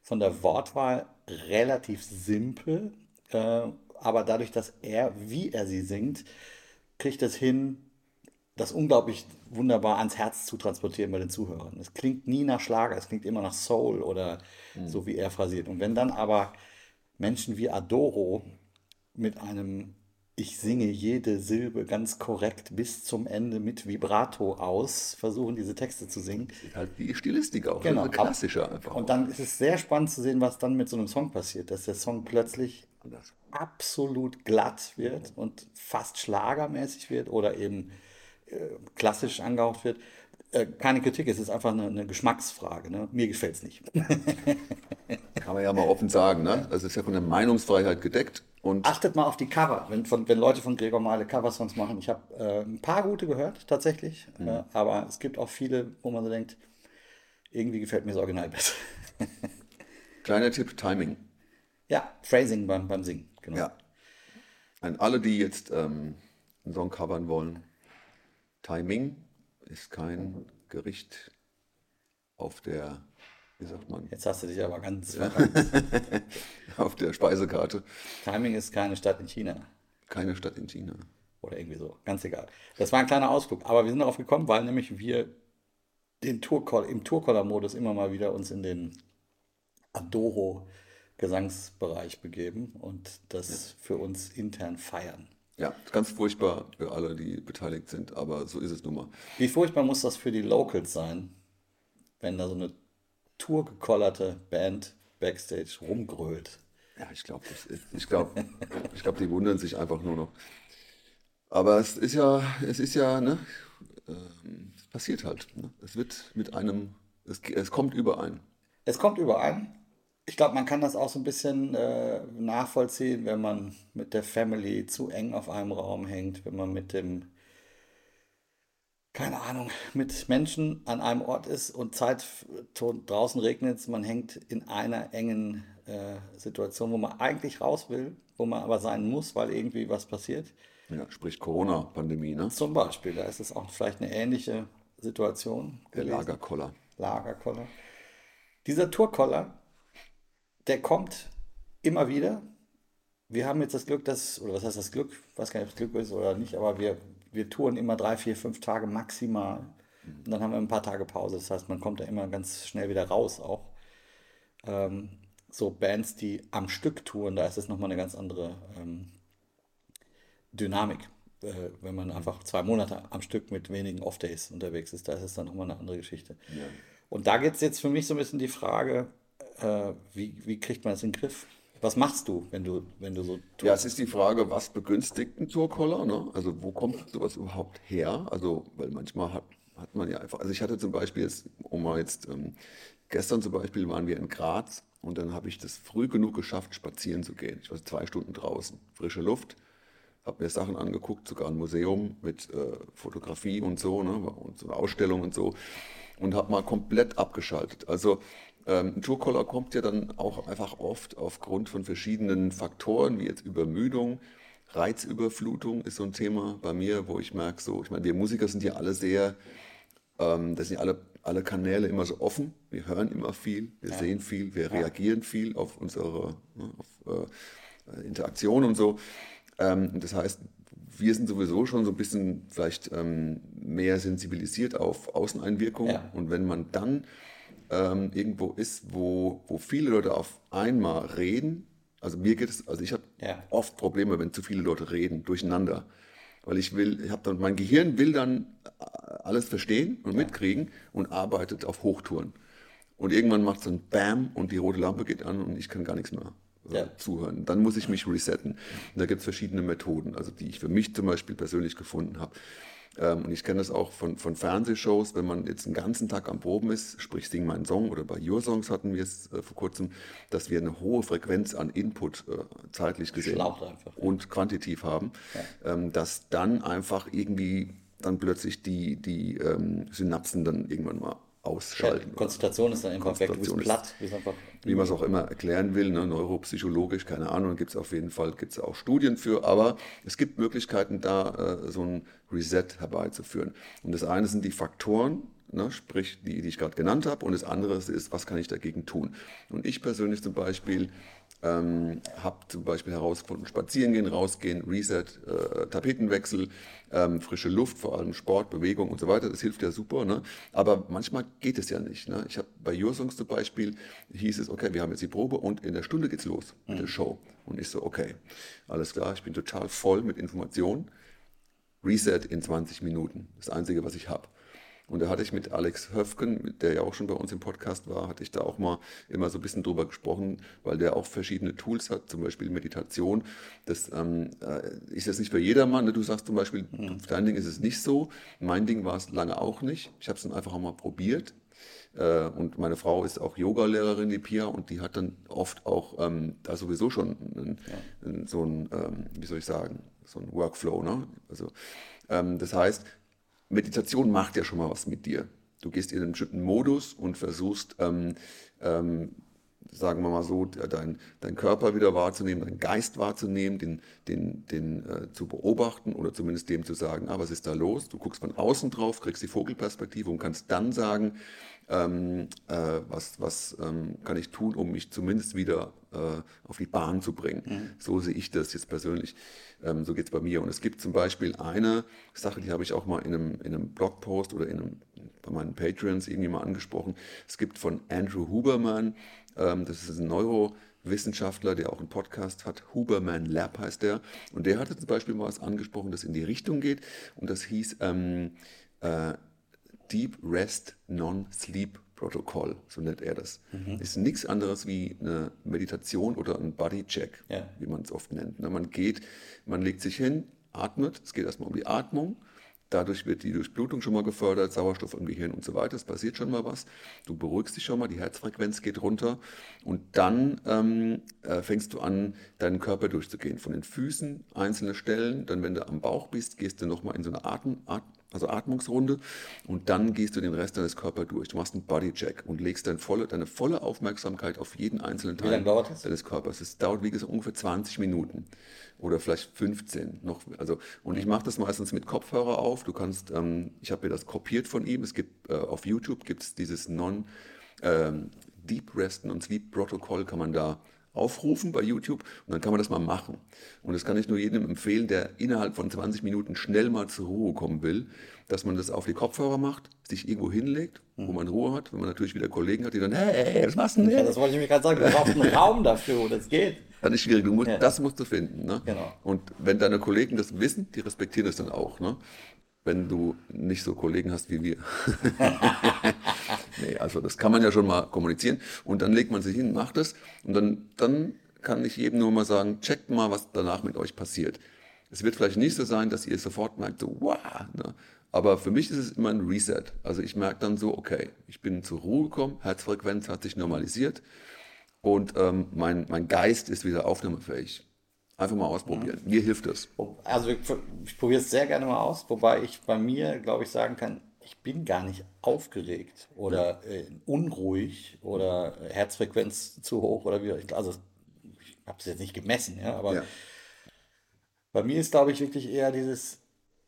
Speaker 1: von der Wortwahl relativ simpel, äh, aber dadurch, dass er, wie er sie singt, kriegt es hin, das unglaublich wunderbar ans Herz zu transportieren bei den Zuhörern. Es klingt nie nach Schlager, es klingt immer nach Soul oder
Speaker 2: Hm.
Speaker 1: so, wie er phrasiert. Und wenn dann aber Menschen wie Adoro mit einem ich singe jede Silbe ganz korrekt bis zum Ende mit Vibrato aus, versuchen diese Texte zu singen.
Speaker 2: Ist halt die Stilistik auch, ne?
Speaker 1: Genau.
Speaker 2: So klassischer einfach
Speaker 1: Und
Speaker 2: auch.
Speaker 1: dann ist es sehr spannend zu sehen, was dann mit so einem Song passiert, dass der Song plötzlich
Speaker 2: Anders.
Speaker 1: absolut glatt wird und fast schlagermäßig wird oder eben klassisch angehaucht wird. Äh, keine Kritik, es ist einfach eine, eine Geschmacksfrage. Ne? Mir gefällt es nicht.
Speaker 2: Kann man ja mal offen sagen, ne? Das ist ja von der Meinungsfreiheit gedeckt. Und
Speaker 1: Achtet mal auf die Cover, wenn, von, wenn Leute von Gregor Meile Coversongs machen. Ich habe äh, ein paar gute gehört, tatsächlich. Äh, aber es gibt auch viele, wo man so denkt, irgendwie gefällt mir das Original besser.
Speaker 2: kleiner Tipp, Timing.
Speaker 1: Ja, Phrasing beim, beim Singen, genau.
Speaker 2: Ja. An alle, die jetzt ähm, einen Song covern wollen, Timing ist kein Gericht auf der, wie sagt man,
Speaker 1: Jetzt hast du dich aber ganz verrannt.
Speaker 2: auf der Speisekarte.
Speaker 1: Timing ist keine Stadt in China.
Speaker 2: Keine Stadt in China.
Speaker 1: Oder irgendwie so, ganz egal. Das war ein kleiner Ausflug, aber wir sind darauf gekommen, weil nämlich wir den Tourcall, im Tourcaller-Modus immer mal wieder uns in den Adoro-Gesangsbereich begeben und das für uns intern feiern.
Speaker 2: Ja, ist ganz furchtbar für alle, die beteiligt sind, aber so ist es nun mal.
Speaker 1: Wie furchtbar muss das für die Locals sein, wenn da so eine tourgekollerte Band backstage rumgrölt?
Speaker 2: Ja, ich glaube, ich glaube, ich glaube, die wundern sich einfach nur noch. Aber es ist ja, es ist ja, ne, ähm, es passiert halt. Ne? Es wird mit einem, es, es kommt überein.
Speaker 1: Es kommt überein. Ich glaube, man kann das auch so ein bisschen äh, nachvollziehen, wenn man mit der Family zu eng auf einem Raum hängt, wenn man mit dem, keine Ahnung, mit Menschen an einem Ort ist und Zeit to- draußen regnet es, man hängt in einer engen äh, Situation, wo man eigentlich raus will, wo man aber sein muss, weil irgendwie was passiert.
Speaker 2: Ja, sprich Corona-Pandemie, ne?
Speaker 1: Zum Beispiel, da ist es auch vielleicht eine ähnliche Situation
Speaker 2: Der
Speaker 1: gewesen.
Speaker 2: Lagerkoller.
Speaker 1: Lagerkoller. Dieser Tourkoller, der kommt immer wieder. Wir haben jetzt das Glück, dass, oder was heißt das Glück? Ich weiß gar nicht, ob es Glück ist oder nicht, aber wir, wir touren immer drei, vier, fünf Tage maximal. Und dann haben wir ein paar Tage Pause. Das heißt, man kommt da immer ganz schnell wieder raus auch. Ähm, so Bands, die am Stück touren, da ist es nochmal eine ganz andere ähm, Dynamik. Äh, wenn man einfach zwei Monate am Stück mit wenigen Off-Days unterwegs ist, da ist es dann nochmal eine andere Geschichte.
Speaker 2: Ja.
Speaker 1: Und da geht es jetzt für mich so ein bisschen die Frage, äh, wie, wie kriegt man das in den Griff? Was machst du, wenn du, wenn du so
Speaker 2: Ja, es
Speaker 1: tust?
Speaker 2: ist die Frage, was begünstigt einen Tourkoller, ne? Also wo kommt sowas überhaupt her? Also, weil manchmal hat, hat man ja einfach, also ich hatte zum Beispiel jetzt, um mal jetzt, ähm, gestern zum Beispiel waren wir in Graz und dann habe ich das früh genug geschafft, spazieren zu gehen. Ich war zwei Stunden draußen, frische Luft, habe mir Sachen angeguckt, sogar ein Museum mit äh, Fotografie und so, ne? Und so eine Ausstellung und so und habe mal komplett abgeschaltet. Also ähm, ein Tourkoller kommt ja dann auch einfach oft aufgrund von verschiedenen Faktoren, wie jetzt Übermüdung, Reizüberflutung ist so ein Thema bei mir, wo ich merke, so, ich meine, wir Musiker sind ja alle sehr, ähm, das sind ja alle, alle Kanäle immer so offen. Wir hören immer viel, wir
Speaker 1: Ja,
Speaker 2: sehen viel, wir
Speaker 1: ja,
Speaker 2: reagieren viel auf unsere ne, auf, äh, Interaktion und so. Ähm, das heißt, wir sind sowieso schon so ein bisschen vielleicht ähm, mehr sensibilisiert auf Außeneinwirkungen.
Speaker 1: ja,
Speaker 2: Und wenn man dann ähm, irgendwo ist, wo, wo viele Leute auf einmal reden, also mir geht es, also ich habe
Speaker 1: ja,
Speaker 2: oft Probleme, wenn zu viele Leute reden, durcheinander. Weil ich will, ich habe dann, mein Gehirn will dann äh, alles verstehen und
Speaker 1: ja,
Speaker 2: mitkriegen und arbeitet auf Hochtouren. Und irgendwann macht es dann Bam und die rote Lampe geht an und ich kann gar nichts mehr äh,
Speaker 1: ja.
Speaker 2: zuhören. Dann muss ich mich resetten. Und da gibt es verschiedene Methoden, also die ich für mich zum Beispiel persönlich gefunden habe. Ähm, und ich kenne das auch von, von Fernsehshows, wenn man jetzt einen ganzen Tag am Proben ist, sprich Sing meinen Song oder bei Your Songs hatten wir es äh, vor kurzem, dass wir eine hohe Frequenz an Input äh, zeitlich gesehen
Speaker 1: Schlaucht einfach. Ja,
Speaker 2: und quantitativ haben, ähm, dass dann einfach irgendwie dann plötzlich die, die ähm, Synapsen dann irgendwann mal
Speaker 1: ja.
Speaker 2: ausschalten oder
Speaker 1: Konzentration ist dann einfach weg. Du bist
Speaker 2: Konzentration ist,
Speaker 1: platt, du bist einfach
Speaker 2: wie man es auch
Speaker 1: müde.
Speaker 2: immer erklären will, ne, neuropsychologisch, keine Ahnung, gibt es auf jeden Fall, gibt es auch Studien für, aber es gibt Möglichkeiten da, äh, so ein Reset herbeizuführen. Und das eine sind die Faktoren, ne, sprich die, die ich gerade genannt habe, und das andere ist, was kann ich dagegen tun. Und ich persönlich zum Beispiel ähm, habe zum Beispiel herausgefunden, spazieren gehen, rausgehen, Reset, äh, Tapetenwechsel, ähm, frische Luft, vor allem Sport, Bewegung und so weiter, das hilft ja super, ne? Aber manchmal geht es ja nicht. Ne? Ich habe bei Your Songs zum Beispiel, hieß es, okay, wir haben jetzt die Probe und in der Stunde geht's los mit der Show. Und ich so, okay, alles klar, ich bin total voll mit Informationen. Reset in zwanzig Minuten, das Einzige, was ich habe. Und da hatte ich mit Alex Höfgen, der ja auch schon bei uns im Podcast war, hatte ich da auch mal immer so ein bisschen drüber gesprochen, weil der auch verschiedene Tools hat, zum Beispiel Meditation. Das ähm, äh, ist jetzt nicht für jedermann. Ne? Du sagst zum Beispiel,
Speaker 1: Mhm.
Speaker 2: dein Ding ist es nicht so. Mein Ding war es lange auch nicht. Ich habe es dann einfach auch mal probiert. Äh, und meine Frau ist auch Yoga-Lehrerin, die Pia, und die hat dann oft auch ähm, da sowieso schon einen,
Speaker 1: Ja.
Speaker 2: einen, so ein, ähm, wie soll ich sagen, so ein Workflow. Ne? Also, ähm, das heißt, Meditation macht ja schon mal was mit dir. Du gehst in einen bestimmten Modus und versuchst, ähm, ähm, sagen wir mal so, dein, dein Körper wieder wahrzunehmen, deinen Geist wahrzunehmen, den, den, den äh, zu beobachten oder zumindest dem zu sagen, ah, was ist da los? Du guckst von außen drauf, kriegst die Vogelperspektive und kannst dann sagen, ähm, äh, was, was ähm, kann ich tun, um mich zumindest wieder äh, auf die Bahn zu bringen.
Speaker 1: Mhm.
Speaker 2: So sehe ich das jetzt persönlich. Ähm, so geht es bei mir. Und es gibt zum Beispiel eine Sache, die habe ich auch mal in einem, in einem Blogpost oder in einem, bei meinen Patreons irgendwie mal angesprochen. Es gibt von Andrew Huberman, ähm, das ist ein Neurowissenschaftler, der auch einen Podcast hat, Huberman Lab heißt der. Und der hatte zum Beispiel mal was angesprochen, das in die Richtung geht. Und das hieß ähm, äh, Deep Rest Non-Sleep Protokoll, so nennt er das.
Speaker 1: Mhm.
Speaker 2: Ist nichts anderes wie eine Meditation oder ein Body-Check,
Speaker 1: Ja.
Speaker 2: wie man es oft nennt. Ne, Man geht, man legt sich hin, atmet, es geht erstmal um die Atmung. Dadurch wird die Durchblutung schon mal gefördert, Sauerstoff im Gehirn und so weiter. Es passiert schon mal was. Du beruhigst dich schon mal, die Herzfrequenz geht runter. Und dann ähm, äh, fängst du an, deinen Körper durchzugehen. Von den Füßen, einzelne Stellen. Dann, wenn du am Bauch bist, gehst du nochmal in so eine Atem, At also Atmungsrunde. Und dann gehst du den Rest deines Körpers durch. Du machst einen Bodycheck und legst dein volle, deine volle Aufmerksamkeit auf jeden einzelnen
Speaker 1: Wie lange
Speaker 2: Teil
Speaker 1: dauert das?
Speaker 2: deines Körpers. Es dauert, wie gesagt, ungefähr zwanzig Minuten oder vielleicht fünfzehn noch. Also, und ich
Speaker 1: Mhm.
Speaker 2: mache das meistens mit Kopfhörer auf. Du kannst, ähm, ich habe mir das kopiert von ihm. Es gibt äh, auf YouTube gibt es dieses Non ähm, Deep Rest und Sleep Protocol, kann man da aufrufen bei YouTube, und dann kann man das mal machen. Und das kann ich nur jedem empfehlen, der innerhalb von zwanzig Minuten schnell mal zur Ruhe kommen will, dass man das auf die Kopfhörer macht, sich irgendwo hinlegt, wo man Ruhe hat. Wenn man natürlich wieder Kollegen hat, die dann, hey, was machst du denn?
Speaker 1: Ja, das wollte ich mir gerade sagen. Du brauchst einen Raum dafür, wo das geht.
Speaker 2: Dann ist schwierig. Du musst,
Speaker 1: Ja,
Speaker 2: das musst du finden. Ne?
Speaker 1: genau.
Speaker 2: Und wenn deine Kollegen das wissen, die respektieren das dann auch. Ne? Wenn du nicht so Kollegen hast wie wir. Nee, also das kann man ja schon mal kommunizieren. Und dann legt man sich hin, macht es. Und dann, dann kann ich jedem nur mal sagen, checkt mal, was danach mit euch passiert. Es wird vielleicht nicht so sein, dass ihr sofort merkt, so, wow. Ne? Aber für mich ist es immer ein Reset. Also ich merke dann so, okay, ich bin zur Ruhe gekommen, Herzfrequenz hat sich normalisiert. Und ähm, mein, mein Geist ist wieder aufnahmefähig. Einfach mal ausprobieren. Mir hilft das.
Speaker 1: Also ich, ich probiere es sehr gerne mal aus, wobei ich bei mir, glaube ich, sagen kann, ich bin gar nicht aufgeregt
Speaker 2: Ja.
Speaker 1: oder äh, unruhig oder Herzfrequenz zu hoch oder wie. ich- Also ich habe es jetzt nicht gemessen, ja, aber
Speaker 2: Ja.
Speaker 1: bei mir ist, glaube ich, wirklich eher dieses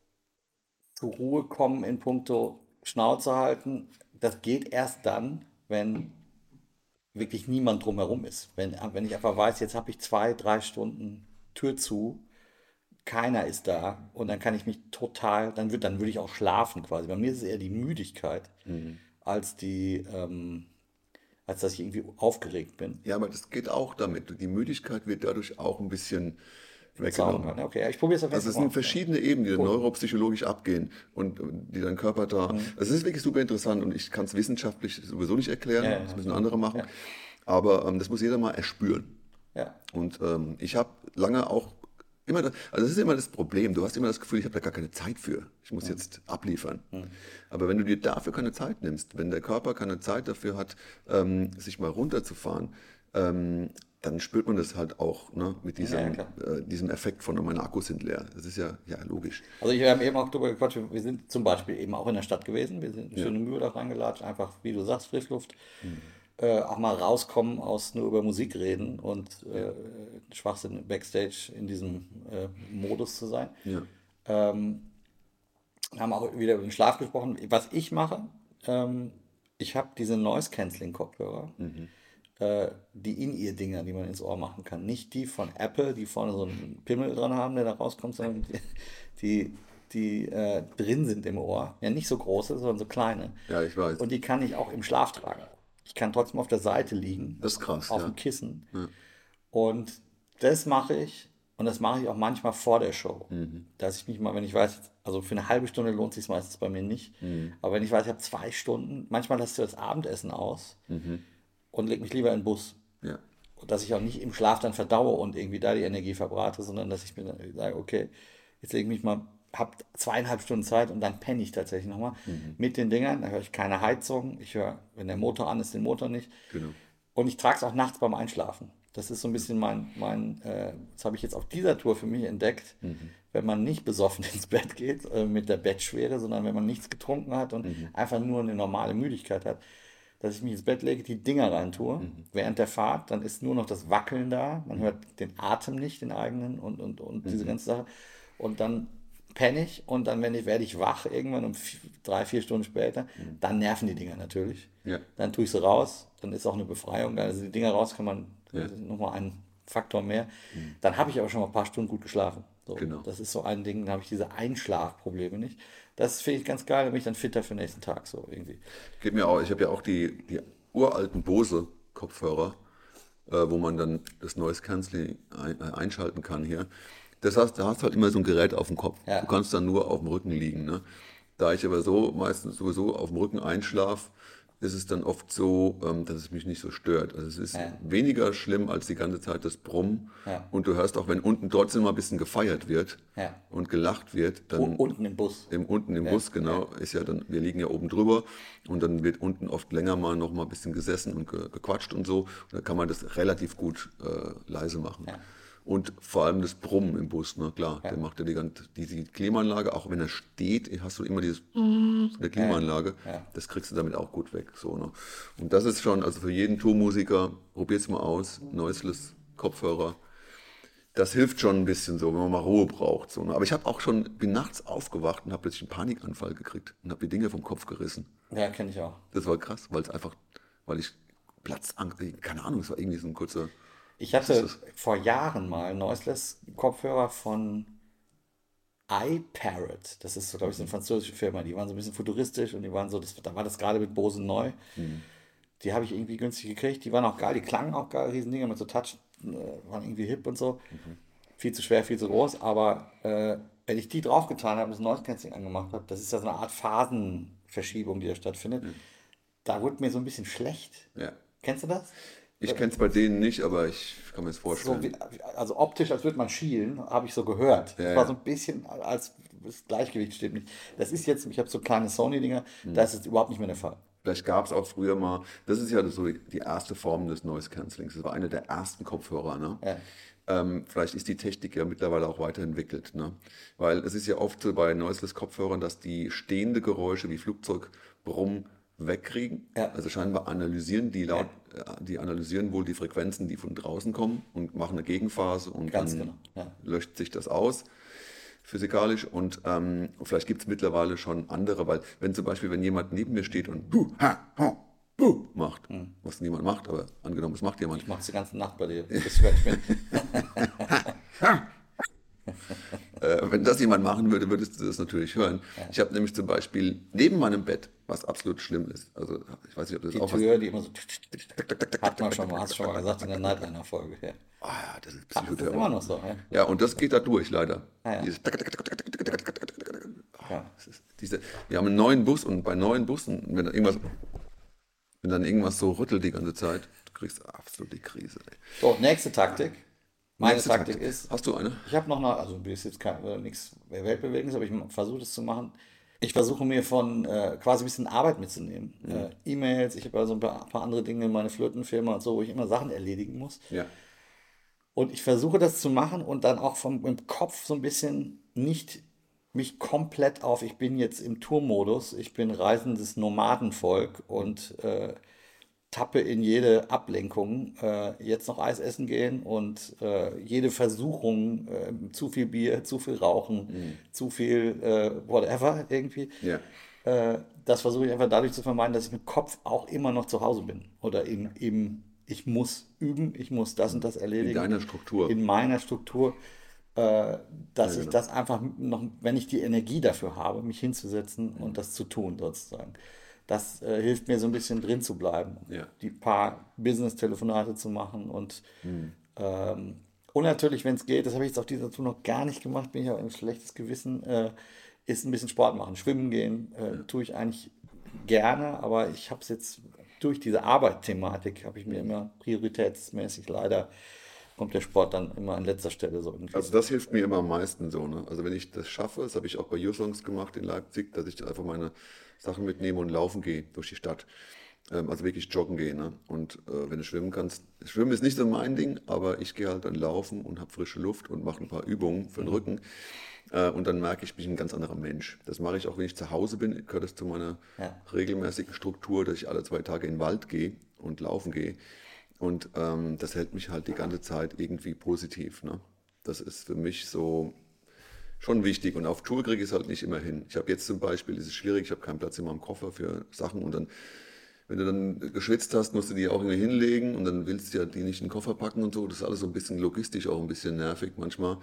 Speaker 1: zur Ruhe kommen in puncto Schnauze halten. Das geht erst dann, wenn wirklich niemand drumherum ist. Wenn, wenn ich einfach weiß, jetzt habe ich zwei, drei Stunden Tür zu, keiner ist da und dann kann ich mich total, dann würde dann würde ich auch schlafen quasi. Bei mir ist es eher die Müdigkeit
Speaker 2: Mhm.
Speaker 1: als die, ähm, als dass ich irgendwie aufgeregt bin.
Speaker 2: Ja, aber das geht auch damit. Die Müdigkeit wird dadurch auch ein bisschen
Speaker 1: Im Zaum
Speaker 2: weggenommen.
Speaker 1: kann. Okay, ja, ich probiere es auf jeden
Speaker 2: Also
Speaker 1: Fall
Speaker 2: es
Speaker 1: mal
Speaker 2: sind
Speaker 1: aus. Ja.
Speaker 2: verschiedene Ebenen, die dann
Speaker 1: Cool.
Speaker 2: neuropsychologisch abgehen und äh, die dein Körper da.
Speaker 1: Mhm.
Speaker 2: Es ist wirklich super interessant, und ich kann es wissenschaftlich sowieso nicht
Speaker 1: Ja,
Speaker 2: erklären.
Speaker 1: ja,
Speaker 2: Das
Speaker 1: ja,
Speaker 2: müssen
Speaker 1: klar.
Speaker 2: andere machen.
Speaker 1: Ja,
Speaker 2: Aber ähm, das muss jeder mal erspüren.
Speaker 1: ja.
Speaker 2: Und ähm, ich habe lange auch immer, das, also das ist immer das Problem. Du hast immer das Gefühl, ich habe da gar keine Zeit für. Ich muss jetzt abliefern. Aber wenn du dir dafür keine Zeit nimmst, wenn der Körper keine Zeit dafür hat, ähm, sich mal runterzufahren, ähm, dann spürt man das halt auch, ne, mit
Speaker 1: Ja, ja,
Speaker 2: diesem,
Speaker 1: klar.
Speaker 2: äh, diesem Effekt von, meine Akkus sind leer. Das ist ja, ja logisch.
Speaker 1: Also ich habe eben auch drüber gequatscht, wir sind zum Beispiel eben auch in der Stadt gewesen, wir sind in
Speaker 2: Ja.
Speaker 1: schöne Mühldorf reingelatscht, einfach, wie du sagst, Frischluft,
Speaker 2: Mhm.
Speaker 1: äh, auch mal rauskommen aus nur über Musik reden und
Speaker 2: Ja.
Speaker 1: äh, Schwachsinn Backstage in diesem äh, Modus zu sein.
Speaker 2: Ja.
Speaker 1: Ähm, haben auch wieder über den Schlaf gesprochen. Was ich mache, ähm, ich habe diese Noise-Canceling-Kopfhörer, äh, die In-Ear-Dinger, die man ins Ohr machen kann. Nicht die von Apple, die vorne so einen Pimmel dran haben, der da rauskommt, sondern die, die, die äh, drin sind im Ohr. Ja, nicht so große, sondern so kleine.
Speaker 2: Ja, ich weiß.
Speaker 1: Und die kann ich auch im Schlaf tragen. Ich kann trotzdem auf der Seite liegen,
Speaker 2: Das ist krass,
Speaker 1: auf
Speaker 2: ja.
Speaker 1: dem Kissen.
Speaker 2: Ja.
Speaker 1: Und das mache ich und das mache ich auch manchmal vor der Show. Dass ich mich mal, wenn ich weiß, also für eine halbe Stunde lohnt sich meistens bei mir nicht. Aber wenn ich weiß, ich habe zwei Stunden, manchmal lasse ich das Abendessen aus und lege mich lieber in den Bus.
Speaker 2: Ja.
Speaker 1: Und dass ich auch nicht im Schlaf dann verdaue und irgendwie da die Energie verbrate, sondern dass ich mir dann sage, okay, jetzt lege ich mich mal, habe zweieinhalb Stunden Zeit und dann penne ich tatsächlich nochmal mit den Dingern. Da höre ich keine Heizung. Ich höre, wenn der Motor an ist, den Motor nicht.
Speaker 2: Genau.
Speaker 1: Und ich trage es auch nachts beim Einschlafen. Das ist so ein bisschen mein, mein äh, das habe ich jetzt auf dieser Tour für mich entdeckt, wenn man nicht besoffen ins Bett geht, äh, mit der Bettschwere, sondern wenn man nichts getrunken hat und einfach nur eine normale Müdigkeit hat, dass ich mich ins Bett lege, die Dinger rein tue, während der Fahrt, dann ist nur noch das Wackeln da, man hört den Atem nicht, den eigenen und, und, und diese ganze Sache. Und dann penne ich und dann wenn ich, werde ich wach irgendwann um vier, drei, vier Stunden später, dann nerven die Dinger natürlich.
Speaker 2: Ja.
Speaker 1: Dann tue ich sie raus, dann ist auch eine Befreiung, also die Dinger raus kann man,
Speaker 2: Ja.
Speaker 1: das ist nochmal ein Faktor mehr. Dann habe ich aber schon mal ein paar Stunden gut geschlafen. So,
Speaker 2: Genau.
Speaker 1: das ist so ein Ding, da habe ich diese Einschlafprobleme nicht. Das finde ich ganz geil, da bin ich dann fitter für den nächsten Tag so irgendwie.
Speaker 2: Geht mir auch, ich habe ja auch die, die uralten Bose-Kopfhörer, äh, wo man dann das Noise Cancelling ein, äh, einschalten kann hier. Das heißt, da hast du halt immer so ein Gerät auf dem Kopf.
Speaker 1: Ja.
Speaker 2: Du kannst dann nur auf dem Rücken liegen. Ne? Da ich aber so meistens sowieso auf dem Rücken einschlafe, ist es dann oft so, ähm, dass es mich nicht so stört. Also es ist
Speaker 1: Ja.
Speaker 2: weniger schlimm als die ganze Zeit das Brummen.
Speaker 1: Ja.
Speaker 2: Und du hörst auch, wenn unten trotzdem mal ein bisschen gefeiert wird
Speaker 1: Ja.
Speaker 2: und gelacht wird, dann
Speaker 1: U- Unten im Bus.
Speaker 2: im, unten im Bus, genau, ist ja dann, wir liegen ja oben drüber und dann wird unten oft länger mal noch mal ein bisschen gesessen und ge, gequatscht und so. Und dann kann man das relativ gut äh, leise machen.
Speaker 1: Ja.
Speaker 2: Und vor allem das Brummen im Bus, ne, klar, der macht ja die ganze, die, die Klimaanlage, auch wenn er steht, hast du immer dieses von der Klimaanlage,
Speaker 1: Ja.
Speaker 2: das kriegst du damit auch gut weg. So, ne. Und das ist schon, also für jeden Tourmusiker, probiert's mal aus, Noiseless Kopfhörer. Das hilft schon ein bisschen so, wenn man mal Ruhe braucht. So, ne? Aber ich habe auch schon, bin nachts aufgewacht und habe plötzlich einen Panikanfall gekriegt und habe die Dinge vom Kopf gerissen.
Speaker 1: Ja, kenne ich auch.
Speaker 2: Das war krass, weil es einfach, weil ich Platzangst, keine Ahnung, es war irgendwie so ein kurzer,
Speaker 1: Ich
Speaker 2: was ist
Speaker 1: hatte
Speaker 2: das?
Speaker 1: vor Jahren mal Noiseless-Kopfhörer von iParrot. Das ist, so, glaube ich, so eine französische Firma. Die waren so ein bisschen futuristisch und die waren so, das, da war das gerade mit Bose neu. Die habe ich irgendwie günstig gekriegt. Die waren auch geil, die klangen auch geil, Riesendinger mit so Touch, äh, waren irgendwie hip und so. Viel zu schwer, viel zu groß. Aber äh, wenn ich die draufgetan habe, das Noise Cancelling angemacht habe, das ist ja so eine Art Phasenverschiebung, die da stattfindet. Da wurde mir so ein bisschen schlecht.
Speaker 2: Ja.
Speaker 1: Kennst du das?
Speaker 2: Ich kenne es bei denen nicht, aber ich kann mir das
Speaker 1: So
Speaker 2: vorstellen.
Speaker 1: wie, also optisch, als würde man schielen, habe ich so gehört.
Speaker 2: Ja,
Speaker 1: Das war
Speaker 2: ja.
Speaker 1: so ein bisschen, als das Gleichgewicht stimmt nicht. Das ist jetzt, ich habe so kleine Sony-Dinger, da ist es überhaupt nicht mehr der Fall.
Speaker 2: Vielleicht gab es auch früher mal, das ist ja so die erste Form des Noise Cancellings. Das war eine der ersten Kopfhörer. Ne?
Speaker 1: Ja.
Speaker 2: Ähm, vielleicht ist die Technik ja mittlerweile auch weiterentwickelt. Ne? Weil es ist ja oft so bei Noiseless-Kopfhörern, dass die stehende Geräusche wie Flugzeugbrummen wegkriegen.
Speaker 1: Ja.
Speaker 2: Also scheinbar analysieren die laut, äh, die analysieren wohl die Frequenzen, die von draußen kommen und machen eine Gegenphase und
Speaker 1: Ganz
Speaker 2: dann
Speaker 1: genau, ja.
Speaker 2: löscht sich das aus physikalisch und ähm, vielleicht gibt es mittlerweile schon andere, weil wenn zum Beispiel, wenn jemand neben mir steht und hu, ha, ha, hu macht, was niemand macht, aber angenommen, es macht jemand,
Speaker 1: Ich mache es die ganze Nacht bei dir, bis du fertig bist.
Speaker 2: äh, wenn das jemand machen würde, würdest du das natürlich hören. Ich habe nämlich zum Beispiel neben meinem Bett, was absolut schlimm ist, also ich weiß nicht, ob das
Speaker 1: Die
Speaker 2: auch was,
Speaker 1: Tür, die immer so. Hat man schon mal, hast du schon mal gesagt in der Nightliner-Folge. Ja.
Speaker 2: ah ja, das ist
Speaker 1: Ach, das ist
Speaker 2: Psychoterror.
Speaker 1: immer noch so. Ja.
Speaker 2: Ja, und das geht da durch, leider.
Speaker 1: Ah, ja.
Speaker 2: Dieses
Speaker 1: Ja.
Speaker 2: Das ist diese, wir haben einen neuen Bus und bei neuen Bussen, wenn dann irgendwas, wenn dann irgendwas so rüttelt die ganze Zeit, du kriegst absolut die Krise. Ey.
Speaker 1: So, nächste Taktik. Meine
Speaker 2: Nächste
Speaker 1: Taktik,
Speaker 2: Taktik.
Speaker 1: ist,
Speaker 2: Hast du eine?
Speaker 1: ich habe noch eine, also ist jetzt kein, äh, nichts Weltbewegendes, aber ich versuche das zu machen. Ich versuche mir von äh, quasi ein bisschen Arbeit mitzunehmen. Äh, E-Mails, ich habe also ein paar, paar andere Dinge in meine Flötenfirma und so, wo ich immer Sachen erledigen muss.
Speaker 2: Ja.
Speaker 1: Und ich versuche das zu machen und dann auch vom im Kopf so ein bisschen nicht mich komplett auf, ich bin jetzt im Tourmodus, ich bin reisendes Nomadenvolk und äh, tappe in jede Ablenkung, äh, jetzt noch Eis essen gehen und äh, jede Versuchung, äh, zu viel Bier, zu viel Rauchen, zu viel äh, whatever irgendwie.
Speaker 2: Ja.
Speaker 1: Äh, das versuche ich einfach dadurch zu vermeiden, dass ich mit Kopf auch immer noch zu Hause bin. Oder eben, eben, ich muss üben, ich muss das und das
Speaker 2: In
Speaker 1: erledigen
Speaker 2: deiner Struktur.
Speaker 1: in meiner Struktur, äh,
Speaker 2: Ja,
Speaker 1: dass ich
Speaker 2: genau.
Speaker 1: das einfach noch, wenn ich die Energie dafür habe, mich hinzusetzen und das zu tun, sozusagen. Das äh, hilft mir so ein bisschen drin zu bleiben,
Speaker 2: Ja.
Speaker 1: die paar Business-Telefonate zu machen und
Speaker 2: Hm.
Speaker 1: ähm, und natürlich, wenn es geht, das habe ich jetzt auf dieser Tour noch gar nicht gemacht, bin ich auch ein schlechtes Gewissen, äh, ist ein bisschen Sport machen. Schwimmen gehen äh,
Speaker 2: Ja.
Speaker 1: tue ich eigentlich gerne, aber ich habe es jetzt durch diese Arbeit-Thematik, habe ich mir immer prioritätsmäßig leider, kommt der Sport dann immer an letzter Stelle so irgendwie.
Speaker 2: Also das hilft mir immer am meisten so, ne? Also wenn ich das schaffe, das habe ich auch bei YouSongs gemacht in Leipzig, dass ich einfach meine Sachen mitnehme und laufen gehe durch die Stadt. Ähm, also wirklich joggen gehe, ne? Und äh, wenn du schwimmen kannst, schwimmen ist nicht so mein Ding, aber ich gehe halt dann laufen und habe frische Luft und mache ein paar Übungen für den
Speaker 1: Mhm.
Speaker 2: Rücken. Äh, und dann merke ich, ich bin ein ganz anderer Mensch. Das mache ich auch, wenn ich zu Hause bin, gehört das zu meiner
Speaker 1: Ja.
Speaker 2: regelmäßigen Struktur, dass ich alle zwei Tage in den Wald gehe und laufen gehe. Und ähm, das hält mich halt die ganze Zeit irgendwie positiv. Ne? Das ist für mich so schon wichtig. Und auf Tour kriege ich es halt nicht immer hin. Ich habe jetzt zum Beispiel, ist es schwierig, ich habe keinen Platz in meinem Koffer für Sachen. Und dann, wenn du dann geschwitzt hast, musst du die auch irgendwie hinlegen. Und dann willst du ja die nicht in den Koffer packen und so. Das ist alles so ein bisschen logistisch, auch ein bisschen nervig manchmal.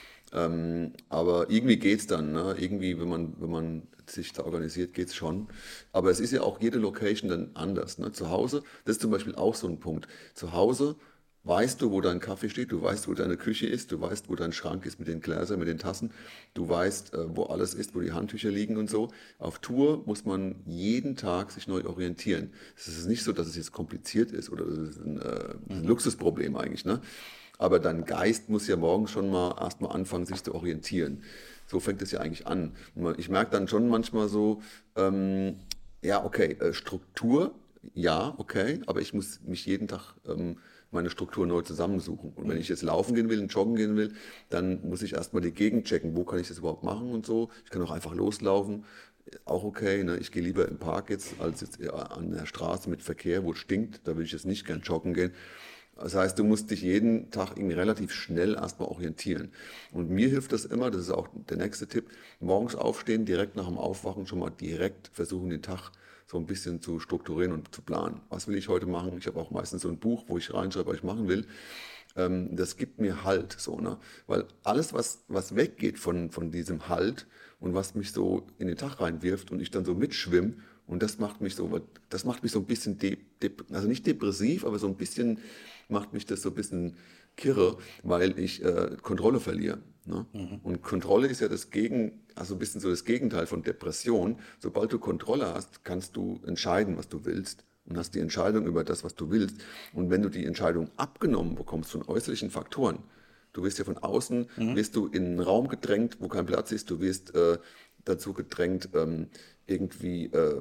Speaker 2: Ähm, aber irgendwie geht's dann, ne? Irgendwie, wenn man, wenn man sich da organisiert, geht's schon. Aber es ist ja auch jede Location dann anders, ne? Zu Hause, das ist zum Beispiel auch so ein Punkt. Zu Hause weißt du, wo dein Kaffee steht, du weißt, wo deine Küche ist, du weißt, wo dein Schrank ist mit den Gläsern, mit den Tassen, du weißt, äh, wo alles ist, wo die Handtücher liegen und so. Auf Tour muss man jeden Tag sich neu orientieren. Es ist nicht so, dass es jetzt kompliziert ist oder das ist ein, äh, ein
Speaker 1: Mhm.
Speaker 2: Luxusproblem eigentlich, ne? Aber dein Geist muss ja morgens schon mal erstmal anfangen, sich zu orientieren. So fängt es ja eigentlich an. Und man- ich merke dann schon manchmal so, ähm, ja, okay, äh, Struktur, ja, okay, aber ich muss mich jeden Tag ähm, meine Struktur neu zusammensuchen. Und wenn
Speaker 1: Mhm.
Speaker 2: ich jetzt laufen gehen will und joggen gehen will, dann muss ich erstmal die Gegend checken, wo kann ich das überhaupt machen und so. Ich kann auch einfach loslaufen, auch okay. Ne? Ich gehe lieber im Park jetzt, als jetzt eher an der Straße mit Verkehr, wo es stinkt. Da will ich jetzt nicht gern joggen gehen. Das heißt, du musst dich jeden Tag irgendwie relativ schnell erstmal orientieren. Und mir hilft das immer, das ist auch der nächste Tipp, morgens aufstehen, direkt nach dem Aufwachen schon mal direkt versuchen, den Tag so ein bisschen zu strukturieren und zu planen. Was will ich heute machen? Ich habe auch meistens so ein Buch, wo ich reinschreibe, was ich machen will. Ähm, das gibt mir Halt, so, ne? Weil alles, was, was weggeht von, von diesem Halt und was mich so in den Tag reinwirft und ich dann so mitschwimme, und das macht mich so, das macht mich so ein bisschen, de, de, also nicht depressiv, aber so ein bisschen macht mich das so ein bisschen kirre, weil ich äh, Kontrolle verliere. Ne?
Speaker 1: Mhm.
Speaker 2: Und Kontrolle ist ja das Gegen, also ein bisschen so das Gegenteil von Depression. Sobald du Kontrolle hast, kannst du entscheiden, was du willst und hast die Entscheidung über das, was du willst. Und wenn du die Entscheidung abgenommen bekommst von äußerlichen Faktoren, du wirst ja von außen,
Speaker 1: Mhm.
Speaker 2: wirst du in einen Raum gedrängt, wo kein Platz ist, du wirst äh, dazu gedrängt, ähm, irgendwie äh,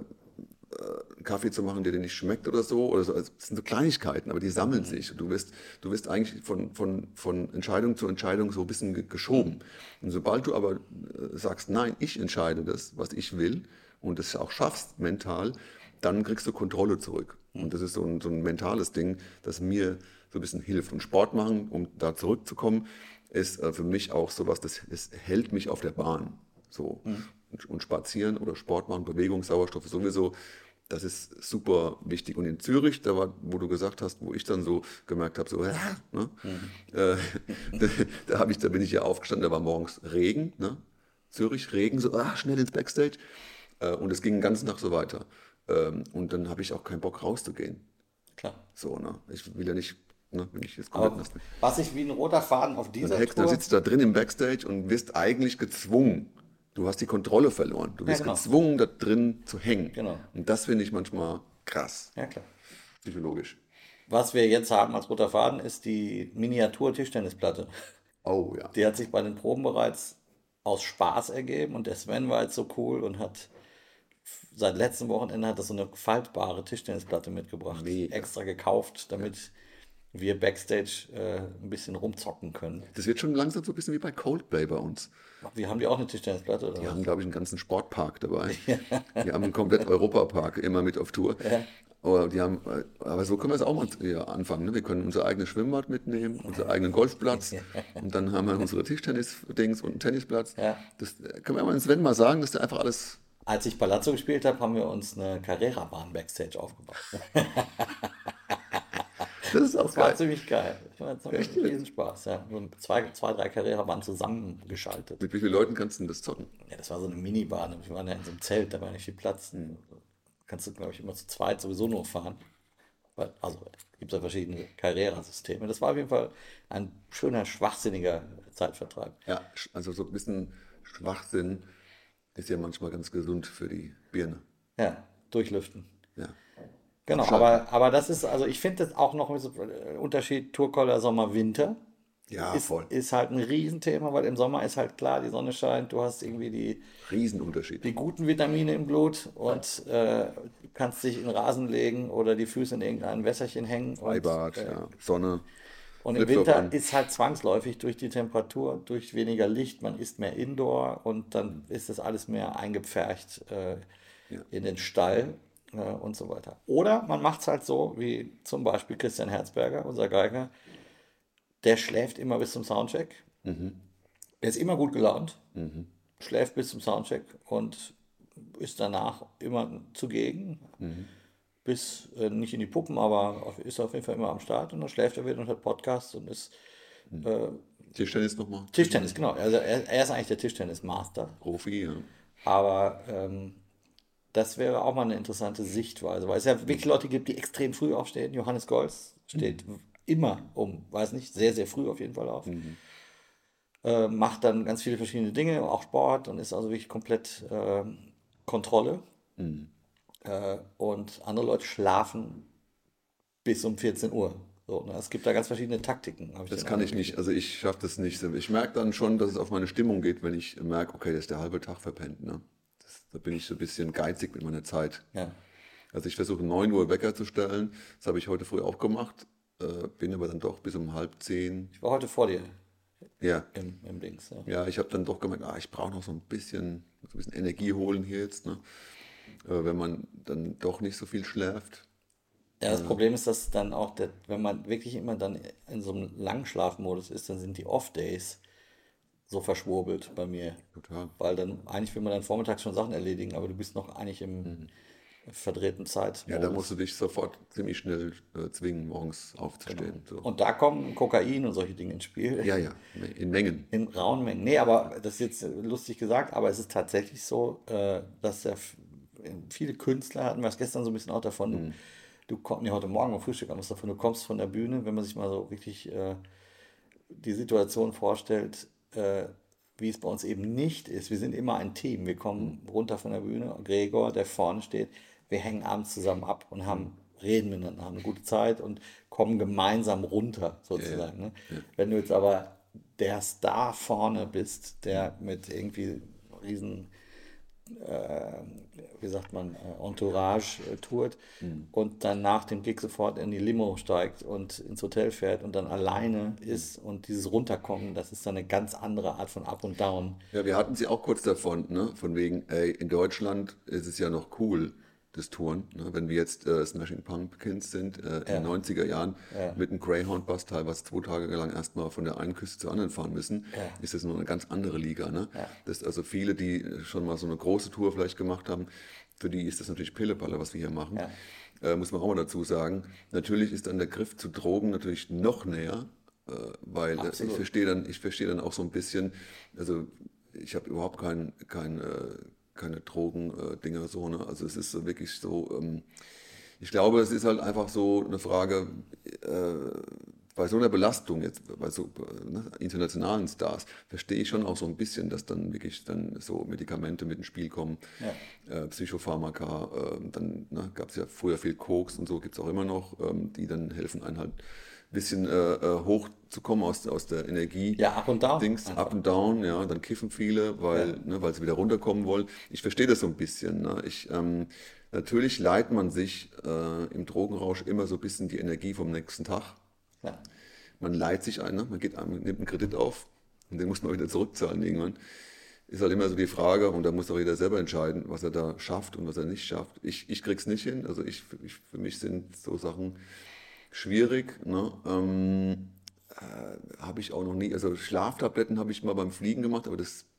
Speaker 2: einen Kaffee zu machen, der dir nicht schmeckt oder so. Oder so. Also, das sind so Kleinigkeiten, aber die sammeln
Speaker 1: Mhm.
Speaker 2: sich. Du wirst, du wirst eigentlich von, von, von Entscheidung zu Entscheidung so ein bisschen ge-
Speaker 1: Mhm.
Speaker 2: geschoben. Und sobald du aber äh, sagst, nein, ich entscheide das, was ich will und das auch schaffst mental, dann kriegst du Kontrolle zurück. Und das ist so ein, so ein mentales Ding, das mir so ein bisschen hilft. Und Sport machen, um da zurückzukommen, ist äh, für mich auch sowas, das, das hält mich auf der Bahn. So.
Speaker 1: Mhm.
Speaker 2: Und, und spazieren oder Sport machen, Bewegung, Sauerstoff sowieso, das ist super wichtig. Und in Zürich, da war, wo du gesagt hast, wo ich dann so gemerkt habe, so, ja, ne?
Speaker 1: Mhm.
Speaker 2: äh, da, da, hab ich, da bin ich ja aufgestanden, da war morgens Regen, ne? Zürich, Regen, so, ah, schnell ins Backstage. Äh, und es ging den ganzen Tag so weiter. Ähm, und dann habe ich auch keinen Bock rauszugehen.
Speaker 1: Klar.
Speaker 2: So, ne? Ich will ja nicht, ne, wenn ich jetzt komplett
Speaker 1: Aber
Speaker 2: nass bin.
Speaker 1: was ich wie ein roter Faden auf
Speaker 2: Dann,
Speaker 1: dieser
Speaker 2: hex- dann
Speaker 1: Tour,
Speaker 2: sitzt du da drin im Backstage und wirst eigentlich gezwungen. Du hast die Kontrolle verloren. Du
Speaker 1: ja
Speaker 2: wirst
Speaker 1: genau,
Speaker 2: gezwungen, da drin zu hängen.
Speaker 1: genau,
Speaker 2: Und das finde ich manchmal krass,
Speaker 1: ja klar.
Speaker 2: psychologisch.
Speaker 1: Was wir jetzt haben als roter Faden ist die Miniatur-Tischtennisplatte.
Speaker 2: Oh ja.
Speaker 1: Die hat sich bei den Proben bereits aus Spaß ergeben und der Sven war jetzt so cool und hat seit letztem Wochenende hat er so eine faltbare Tischtennisplatte mitgebracht,
Speaker 2: Mega.
Speaker 1: extra gekauft,
Speaker 2: Ja.
Speaker 1: damit wir Backstage äh, ein bisschen rumzocken können.
Speaker 2: Das wird schon langsam so ein bisschen wie bei Coldplay bei uns.
Speaker 1: Wir haben die auch eine Tischtennisplatte oder
Speaker 2: Die
Speaker 1: was?
Speaker 2: haben, glaube ich, einen ganzen Sportpark dabei. Die haben einen komplett Europapark immer mit auf Tour.
Speaker 1: Ja,
Speaker 2: Aber, die haben, aber so können wir es auch mal ja, anfangen. Ne? Wir können unser eigenes Schwimmbad mitnehmen, unseren eigenen Golfplatz und dann haben wir unsere Tischtennis-Dings und einen Tennisplatz.
Speaker 1: ja,
Speaker 2: Das äh, können wir mal Sven mal sagen, dass der einfach alles
Speaker 1: Als ich Palazzo gespielt habe, haben wir uns eine Carrera-Bahn Backstage aufgebaut.
Speaker 2: Das ist auch
Speaker 1: Das war
Speaker 2: geil.
Speaker 1: ziemlich geil. Ich war jetzt
Speaker 2: Echt
Speaker 1: einen
Speaker 2: jetzt?
Speaker 1: Riesenspaß. Ja. So zwei, zwei, drei Carrera-Bahnen zusammengeschaltet.
Speaker 2: Mit wie vielen Leuten kannst du denn das zocken?
Speaker 1: Ja, das war so eine Minibahn. Wir waren ja in so einem Zelt, da war nicht viel Platz. Kannst du, glaube ich, immer zu zweit sowieso nur fahren. Weil- Also gibt es ja verschiedene Carrera-Systeme. Das war auf jeden Fall ein schöner, schwachsinniger Zeitvertreib.
Speaker 2: Ja, sch- also so ein bisschen Schwachsinn ist ja manchmal ganz gesund für die Birne.
Speaker 1: Ja, durchlüften.
Speaker 2: Ja,
Speaker 1: Genau,
Speaker 2: abschalten.
Speaker 1: aber, aber das ist, also ich finde das auch noch so ein Unterschied Tourcoller Sommer, Winter.
Speaker 2: Ja,
Speaker 1: Ist,
Speaker 2: voll.
Speaker 1: ist halt ein Riesenthema, weil im Sommer ist halt klar, die Sonne scheint, du hast irgendwie die,
Speaker 2: Riesenunterschied.
Speaker 1: die guten Vitamine im Blut und äh, kannst dich in den Rasen legen oder die Füße in irgendein Wässerchen hängen. Und,
Speaker 2: Freibad,
Speaker 1: äh,
Speaker 2: ja, Sonne,
Speaker 1: und im
Speaker 2: Flipflop
Speaker 1: Winter
Speaker 2: an.
Speaker 1: ist halt zwangsläufig durch die Temperatur, durch weniger Licht, man ist mehr Indoor und dann ist das alles mehr eingepfercht äh,
Speaker 2: Ja.
Speaker 1: in den Stall äh, und so weiter. Oder man macht es halt so, wie zum Beispiel Christian Herzberger, unser Geiger, der schläft immer bis zum Soundcheck.
Speaker 2: Mhm.
Speaker 1: Der ist immer gut gelaunt,
Speaker 2: Mhm.
Speaker 1: schläft bis zum Soundcheck und ist danach immer zugegen,
Speaker 2: Mhm.
Speaker 1: bis äh, nicht in die Puppen, aber auf, ist auf jeden Fall immer am Start und dann schläft er wieder und hört Podcasts und ist äh,
Speaker 2: Tischtennis nochmal
Speaker 1: Tischtennis,
Speaker 2: zwischendrin.
Speaker 1: genau. Also er, er ist eigentlich der Tischtennis-Master.
Speaker 2: Profi, ja.
Speaker 1: Aber ähm, das wäre auch mal eine interessante Sichtweise, weil es ja wirklich Leute gibt, die extrem früh aufstehen. Johannes Golz steht immer um, weiß nicht, sehr, sehr früh auf jeden Fall auf.
Speaker 2: Mhm.
Speaker 1: Äh, macht dann ganz viele verschiedene Dinge, auch Sport und ist also wirklich komplett äh, Kontrolle.
Speaker 2: Mhm.
Speaker 1: Äh, und andere Leute schlafen bis um vierzehn Uhr. So, ne? Es gibt da ganz verschiedene Taktiken, habe ich
Speaker 2: Das
Speaker 1: den
Speaker 2: kann
Speaker 1: Eindruck.
Speaker 2: ich nicht. Also ich schaffe das nicht. Ich merke dann schon, dass es auf meine Stimmung geht, wenn ich merke, okay, das ist der halbe Tag verpennt. Ne? Das, da bin ich so ein bisschen geizig mit meiner Zeit.
Speaker 1: Ja.
Speaker 2: Also ich versuche neun Uhr Wecker zu stellen. Das habe ich heute früh auch gemacht. Äh, bin aber dann doch bis um halb zehn.
Speaker 1: Ich war heute vor dir
Speaker 2: Ja,
Speaker 1: im, im Dings. Ja.
Speaker 2: ja, ich habe dann doch gemerkt, ah, ich brauche noch so ein bisschen, so ein bisschen Energie holen hier jetzt. Ne? Äh, wenn man dann doch nicht so viel schläft.
Speaker 1: Ja, das Problem ist, dass dann auch, der, wenn man wirklich immer dann in so einem Langschlafmodus ist, dann sind die Off-Days so verschwurbelt bei mir.
Speaker 2: Total.
Speaker 1: Weil dann, eigentlich will man dann vormittags schon Sachen erledigen, aber du bist noch eigentlich im verdrehten
Speaker 2: Ja, da musst du
Speaker 1: Zeitmodus.
Speaker 2: dich sofort ziemlich schnell äh, zwingen, morgens aufzustehen. So.
Speaker 1: Und da kommen Kokain und solche Dinge ins Spiel.
Speaker 2: Ja, ja, in Mengen.
Speaker 1: In rauen Mengen. Nee, aber das ist jetzt lustig gesagt, aber es ist tatsächlich so, äh, dass ja f- viele Künstler hatten wir es gestern so ein bisschen auch davon, du,
Speaker 2: Mhm.
Speaker 1: du kommst, nee, heute Morgen am Frühstück haben wir es davon, du kommst von der Bühne, wenn man sich mal so wirklich äh, die Situation vorstellt, äh, wie es bei uns eben nicht ist. Wir sind immer ein Team. Wir
Speaker 2: Mhm.
Speaker 1: kommen runter von der Bühne, Gregor, der vorne steht, wir hängen abends zusammen ab und
Speaker 2: Mhm.
Speaker 1: haben, reden miteinander, haben eine gute Zeit und kommen gemeinsam runter,
Speaker 2: Ja, ja,
Speaker 1: sozusagen. Ne?
Speaker 2: ja.
Speaker 1: Wenn du jetzt aber der Star vorne bist,
Speaker 2: Mhm.
Speaker 1: der mit irgendwie riesen wie sagt man, äh, Entourage äh, tourt
Speaker 2: Mhm.
Speaker 1: und dann nach dem Gig sofort in die Limo steigt und ins Hotel fährt und dann alleine
Speaker 2: Mhm.
Speaker 1: ist und dieses Runterkommen, das ist dann eine ganz andere Art von Up und Down.
Speaker 2: Ja, wir hatten sie auch kurz davon, ne? Von wegen, ey, in Deutschland ist es ja noch cool, das Touren. Ne? Wenn wir jetzt äh, Smashing Pumpkins sind, äh, in den
Speaker 1: Ja,
Speaker 2: neunziger Jahren
Speaker 1: ja,
Speaker 2: mit einem Greyhound-Bus teilweise zwei Tage lang erstmal von der einen Küste zur anderen fahren müssen,
Speaker 1: ja,
Speaker 2: ist das noch eine ganz andere Liga. Ne?
Speaker 1: ja,
Speaker 2: Das also viele, die schon mal so eine große Tour vielleicht gemacht haben, für die ist das natürlich Pillepalle, was wir hier machen.
Speaker 1: ja,
Speaker 2: Äh, muss man auch mal dazu sagen. Natürlich ist dann der Griff zu Drogen natürlich noch näher, äh, weil äh, ich
Speaker 1: absolut.
Speaker 2: verstehe dann, ich verstehe dann auch so ein bisschen, also ich habe überhaupt kein, kein, äh, keine Drogen-Dinger so, ne? Also es ist so wirklich so, ähm, ich glaube, es ist halt einfach so eine Frage, äh, bei so einer Belastung jetzt, bei so äh, ne, internationalen Stars, verstehe ich schon auch so ein bisschen, dass dann wirklich dann so Medikamente mit ins Spiel kommen,
Speaker 1: Ja,
Speaker 2: äh, Psychopharmaka, äh, dann ne, gab es ja früher viel Koks und so gibt es auch immer noch, ähm, die dann helfen, einen halt ein bisschen äh, äh, hochzukommen aus, aus der Energie.
Speaker 1: ja, Up und Down
Speaker 2: Dings, up
Speaker 1: einfach.
Speaker 2: and down, ja, dann kiffen viele,
Speaker 1: Ja,
Speaker 2: weil, ne, weil sie wieder runterkommen wollen. Ich verstehe das so ein bisschen. Ne? Ich, ähm, natürlich leiht man sich äh, im Drogenrausch immer so ein bisschen die Energie vom nächsten Tag.
Speaker 1: ja,
Speaker 2: Man leiht sich ein, ne? Man geht, man nimmt einen Kredit auf und den muss man wieder zurückzahlen irgendwann. Ist halt immer so die Frage, und da muss auch jeder selber entscheiden, was er da schafft und was er nicht schafft. Ich, ich krieg's nicht hin. Also ich, ich, für mich sind so Sachen schwierig. Ne? Ähm, äh, habe ich auch noch nie, also Schlaftabletten habe ich mal beim Fliegen gemacht, aber das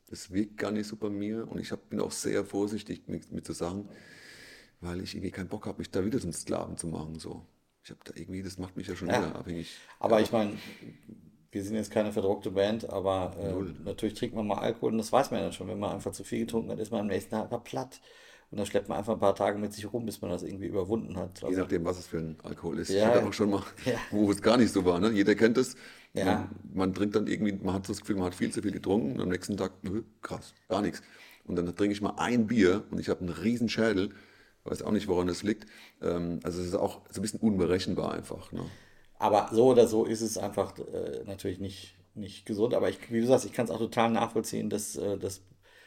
Speaker 2: Das wirkt gar nicht so bei mir und ich hab, bin auch sehr vorsichtig mit, mit so Sachen, weil ich irgendwie keinen Bock habe, mich da wieder zum Sklaven zu machen. So. Ich habe da irgendwie, das macht mich ja schon
Speaker 1: Ja,
Speaker 2: wieder abhängig.
Speaker 1: aber
Speaker 2: Ja,
Speaker 1: ich meine, wir sind jetzt keine verdruckte Band, aber äh,
Speaker 2: null.
Speaker 1: natürlich trinkt man mal Alkohol und das weiß man ja schon. Wenn man einfach zu viel getrunken hat, ist man am nächsten Tag einfach platt. Und dann schleppt man einfach ein paar Tage mit sich rum, bis man das irgendwie überwunden hat.
Speaker 2: Je
Speaker 1: Also,
Speaker 2: nachdem, was es für ein Alkohol ist. Ich hatte
Speaker 1: ja,
Speaker 2: auch schon mal,
Speaker 1: ja,
Speaker 2: wo es gar nicht so war. Ne? Jeder kennt es. Man,
Speaker 1: ja,
Speaker 2: man trinkt dann irgendwie, man hat so das Gefühl, man hat viel zu viel getrunken und am nächsten Tag, nö, krass, gar nichts. Und dann trinke ich mal ein Bier und ich habe einen riesen Schädel. Weiß auch nicht, woran das liegt. Ähm, also es ist auch so ein bisschen unberechenbar einfach. Ne?
Speaker 1: aber so oder so ist es einfach äh, natürlich nicht, nicht gesund. Aber ich, wie du sagst, ich kann es auch total nachvollziehen, dass äh, das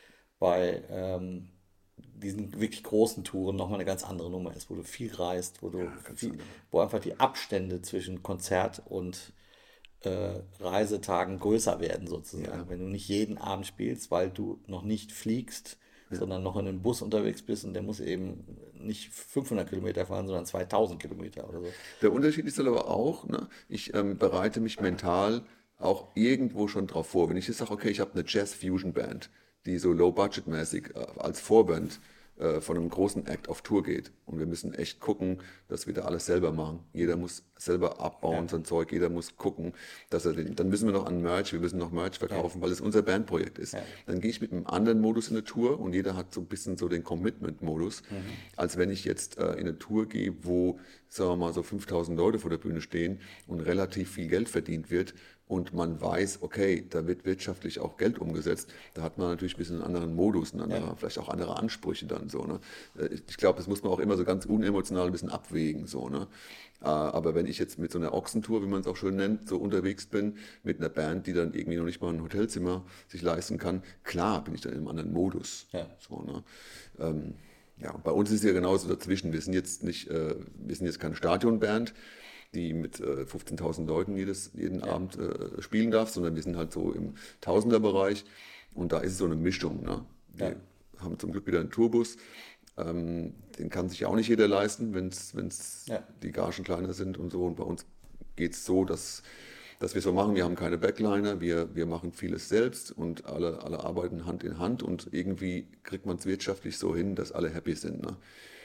Speaker 1: bei ähm, diesen wirklich großen Touren nochmal eine ganz andere Nummer ist, wo du viel reist, wo du
Speaker 2: Ja, ganz
Speaker 1: viel,
Speaker 2: andere.
Speaker 1: wo einfach die Abstände zwischen Konzert und äh, Reisetagen größer werden
Speaker 2: Ja,
Speaker 1: sozusagen. Wenn du nicht jeden Abend spielst, weil du noch nicht fliegst,
Speaker 2: ja.
Speaker 1: sondern noch in einem Bus unterwegs bist und der muss eben nicht fünfhundert Kilometer fahren, sondern zweitausend Kilometer oder so.
Speaker 2: Der Unterschied ist dann aber auch, ne, ich ähm, bereite mich mental auch irgendwo schon drauf vor. Wenn ich jetzt sage, okay, ich habe eine Jazz-Fusion-Band, die so low-budget-mäßig äh, als Vorband äh, von einem großen Act auf Tour geht und wir müssen echt gucken, dass wir da alles selber machen. Jeder muss selber abbauen,
Speaker 1: Ja,
Speaker 2: sein Zeug, jeder muss gucken, dass er den, dann müssen wir noch an Merch, wir müssen noch Merch
Speaker 1: ja,
Speaker 2: verkaufen, weil es unser Bandprojekt ist.
Speaker 1: ja.
Speaker 2: Dann gehe ich mit einem anderen Modus in eine Tour und jeder hat so ein bisschen so den Commitment-Modus,
Speaker 1: Mhm.
Speaker 2: als wenn ich jetzt äh, in eine Tour gehe, wo, sagen wir mal, so fünftausend Leute vor der Bühne stehen und relativ viel Geld verdient wird und man weiß, okay, da wird wirtschaftlich auch Geld umgesetzt. Da hat man natürlich ein bisschen einen anderen Modus, einen
Speaker 1: Ja,
Speaker 2: anderen, vielleicht auch andere Ansprüche dann so. Ne? Äh, Ich glaube, das muss man auch immer so ganz unemotional ein bisschen abwägen. So, ne? Äh, Aber wenn ich jetzt mit so einer Ochsentour, wie man es auch schön nennt, so unterwegs bin, mit einer Band, die dann irgendwie noch nicht mal ein Hotelzimmer sich leisten kann, klar bin ich dann in einem anderen Modus.
Speaker 1: ja,
Speaker 2: So, ne? Ähm, ja, bei uns ist es ja genauso dazwischen. Wir sind jetzt nicht, äh, wir sind jetzt keine Stadionband, die mit äh, fünfzehntausend Leuten jedes, jeden
Speaker 1: ja,
Speaker 2: Abend äh, spielen darf, sondern wir sind halt so im Tausenderbereich und da ist es so eine Mischung. Ne?
Speaker 1: ja,
Speaker 2: Wir haben zum Glück wieder einen Tourbus, ähm, den kann sich ja auch nicht jeder leisten, wenn es
Speaker 1: ja,
Speaker 2: die Gagen kleiner sind und so. Und bei uns geht es so, dass, dass wir es so machen, wir haben keine Backliner, wir, wir machen vieles selbst und alle, alle arbeiten Hand in Hand und irgendwie kriegt man es wirtschaftlich so hin, dass alle happy sind. Ne?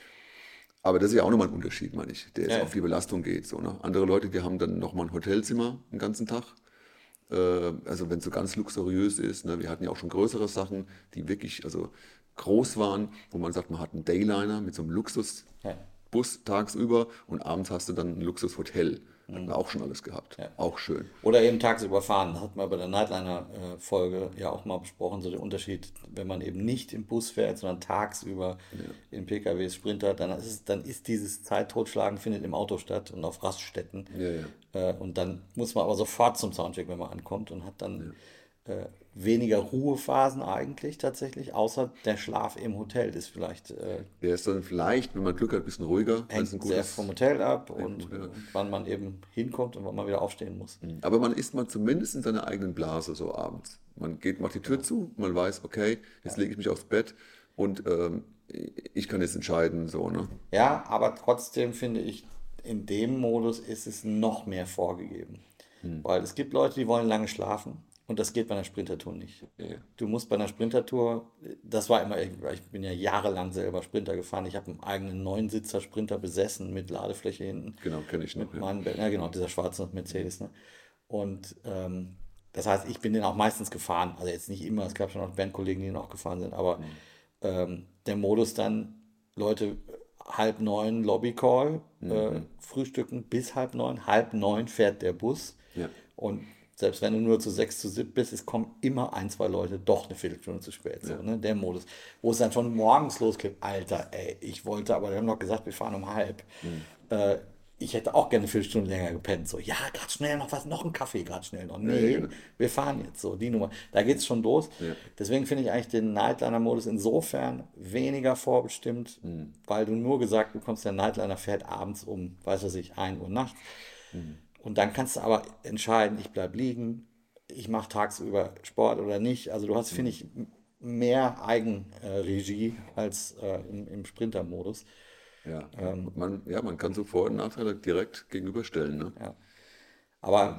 Speaker 2: Aber das ist ja auch nochmal ein Unterschied, meine ich, der
Speaker 1: ja,
Speaker 2: jetzt
Speaker 1: ja.
Speaker 2: auf die Belastung geht. So, ne? Andere Leute, die haben dann nochmal ein Hotelzimmer den ganzen Tag. Äh, also wenn es so ganz luxuriös ist. Ne? Wir hatten ja auch schon größere Sachen, die wirklich also groß waren, wo man sagt, man hat einen Dayliner mit so einem Luxusbus
Speaker 1: Ja.
Speaker 2: tagsüber und abends hast du dann ein Luxushotel. Hatten wir
Speaker 1: Mhm.
Speaker 2: auch schon alles gehabt.
Speaker 1: Ja.
Speaker 2: Auch schön.
Speaker 1: Oder eben tagsüber fahren. Das hatten wir bei der Nightliner-Folge ja auch mal besprochen, so der Unterschied, wenn man eben nicht im Bus fährt, sondern tagsüber
Speaker 2: Ja,
Speaker 1: in P K Ws, Sprinter, dann ist, es, dann ist dieses Zeittotschlagen findet im Auto statt und auf Raststätten.
Speaker 2: ja, ja.
Speaker 1: Äh, und dann muss man aber sofort zum Soundcheck, wenn man ankommt und hat dann
Speaker 2: Ja.
Speaker 1: äh, weniger Ruhephasen eigentlich tatsächlich, außer der Schlaf im Hotel ist vielleicht, äh,
Speaker 2: Der ist dann vielleicht, wenn man Glück hat, ein bisschen ruhiger, wenn es ein
Speaker 1: hängt sehr vom
Speaker 2: gutes.
Speaker 1: Hotel ab
Speaker 2: Ja, vom
Speaker 1: und
Speaker 2: Hotel.
Speaker 1: wann man eben hinkommt und wann man wieder aufstehen muss.
Speaker 2: Aber man ist mal zumindest in seiner eigenen Blase so abends. Man geht, macht die Tür
Speaker 1: Genau.
Speaker 2: zu, man weiß, okay, jetzt lege ich mich aufs Bett und ähm, ich kann jetzt entscheiden, so, ne?
Speaker 1: Ja, aber trotzdem finde ich, in dem Modus ist es noch mehr vorgegeben.
Speaker 2: Hm.
Speaker 1: Weil es gibt Leute, die wollen lange schlafen und das geht bei einer Sprintertour nicht.
Speaker 2: Ja, ja.
Speaker 1: Du musst bei einer Sprintertour, das war immer, ich bin ja jahrelang selber Sprinter gefahren. Ich habe einen eigenen Neunsitzer Sprinter besessen mit Ladefläche hinten,
Speaker 2: Genau, kenne ich noch,
Speaker 1: mit
Speaker 2: ja.
Speaker 1: meinen, ja genau, dieser schwarze Mercedes. Ne? Und ähm, das heißt, ich bin den auch meistens gefahren. Also jetzt nicht immer, es gab schon auch Bandkollegen, die den auch gefahren sind, aber
Speaker 2: Hm.
Speaker 1: ähm, der Modus dann, Leute, halb neun Lobbycall, äh,
Speaker 2: Mhm.
Speaker 1: frühstücken bis halb neun, halb neun fährt der Bus
Speaker 2: Ja,
Speaker 1: und selbst wenn du nur zu sechs, zu sieben bist, es kommen immer ein, zwei Leute doch eine Viertelstunde zu spät, so,
Speaker 2: ja.
Speaker 1: ne, der Modus, wo es dann schon morgens losgeht, Alter, ey, ich wollte, aber wir haben noch gesagt, wir fahren um halb,
Speaker 2: Hm.
Speaker 1: äh, ich hätte auch gerne eine Viertelstunde länger gepennt. So, ja, gerade schnell noch was, noch einen Kaffee, gerade schnell noch.
Speaker 2: Ja, ja,
Speaker 1: Nee,
Speaker 2: genau.
Speaker 1: wir fahren jetzt so, die Nummer. Da geht es schon los.
Speaker 2: Ja.
Speaker 1: Deswegen finde ich eigentlich den Nightliner-Modus insofern weniger vorbestimmt,
Speaker 2: Hm.
Speaker 1: weil du nur gesagt bekommst, der Nightliner fährt abends um, weiß was ich, ein Uhr nachts.
Speaker 2: Hm.
Speaker 1: Und dann kannst du aber entscheiden, ich bleibe liegen, ich mache tagsüber Sport oder nicht. Also du hast, finde
Speaker 2: Hm.
Speaker 1: ich, mehr Eigenregie als äh, im, im Sprinter-Modus.
Speaker 2: Ja.
Speaker 1: Ähm,
Speaker 2: Man, ja, man kann so Vor- und Nachteile direkt gegenüberstellen, ne?
Speaker 1: ja. Aber
Speaker 2: Ähm,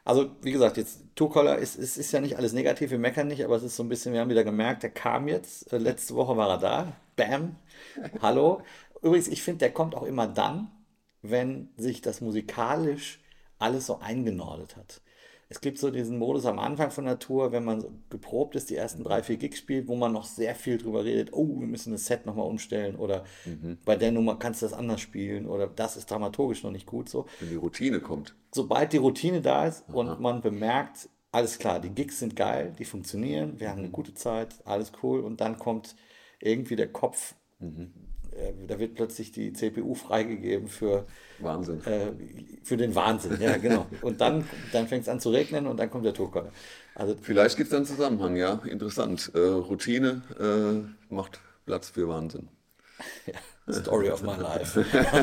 Speaker 1: Also, wie gesagt, jetzt Tourcaller ist, ist, ist ja nicht alles negativ, wir meckern nicht, aber es ist so ein bisschen, wir haben wieder gemerkt, der kam jetzt, äh, letzte Woche war er da, bam, hallo. Übrigens, ich finde, der kommt auch immer dann, wenn sich das musikalisch alles so eingenordet hat. Es gibt so diesen Modus am Anfang von der Tour, wenn man so geprobt ist, die ersten drei, vier Gigs spielt, wo man noch sehr viel drüber redet, oh, wir müssen das Set nochmal umstellen oder
Speaker 2: Mhm.
Speaker 1: bei der Nummer kannst du das anders spielen oder das ist dramaturgisch noch nicht gut so.
Speaker 2: Wenn die Routine kommt.
Speaker 1: Sobald die Routine da ist und
Speaker 2: Aha.
Speaker 1: man bemerkt, alles klar, die Gigs sind geil, die funktionieren, wir haben eine
Speaker 2: Mhm.
Speaker 1: gute Zeit, alles cool und dann kommt irgendwie der Kopf,
Speaker 2: Mhm.
Speaker 1: äh, da wird plötzlich die C P U freigegeben für,
Speaker 2: Wahnsinn.
Speaker 1: äh, für den Wahnsinn, ja genau. Und dann, dann fängt es an zu regnen und dann kommt der Tourcaller. Also,
Speaker 2: Vielleicht gibt es da einen Zusammenhang, ja. Interessant. Äh, Routine äh, macht Platz für Wahnsinn.
Speaker 1: ja, Story of my life.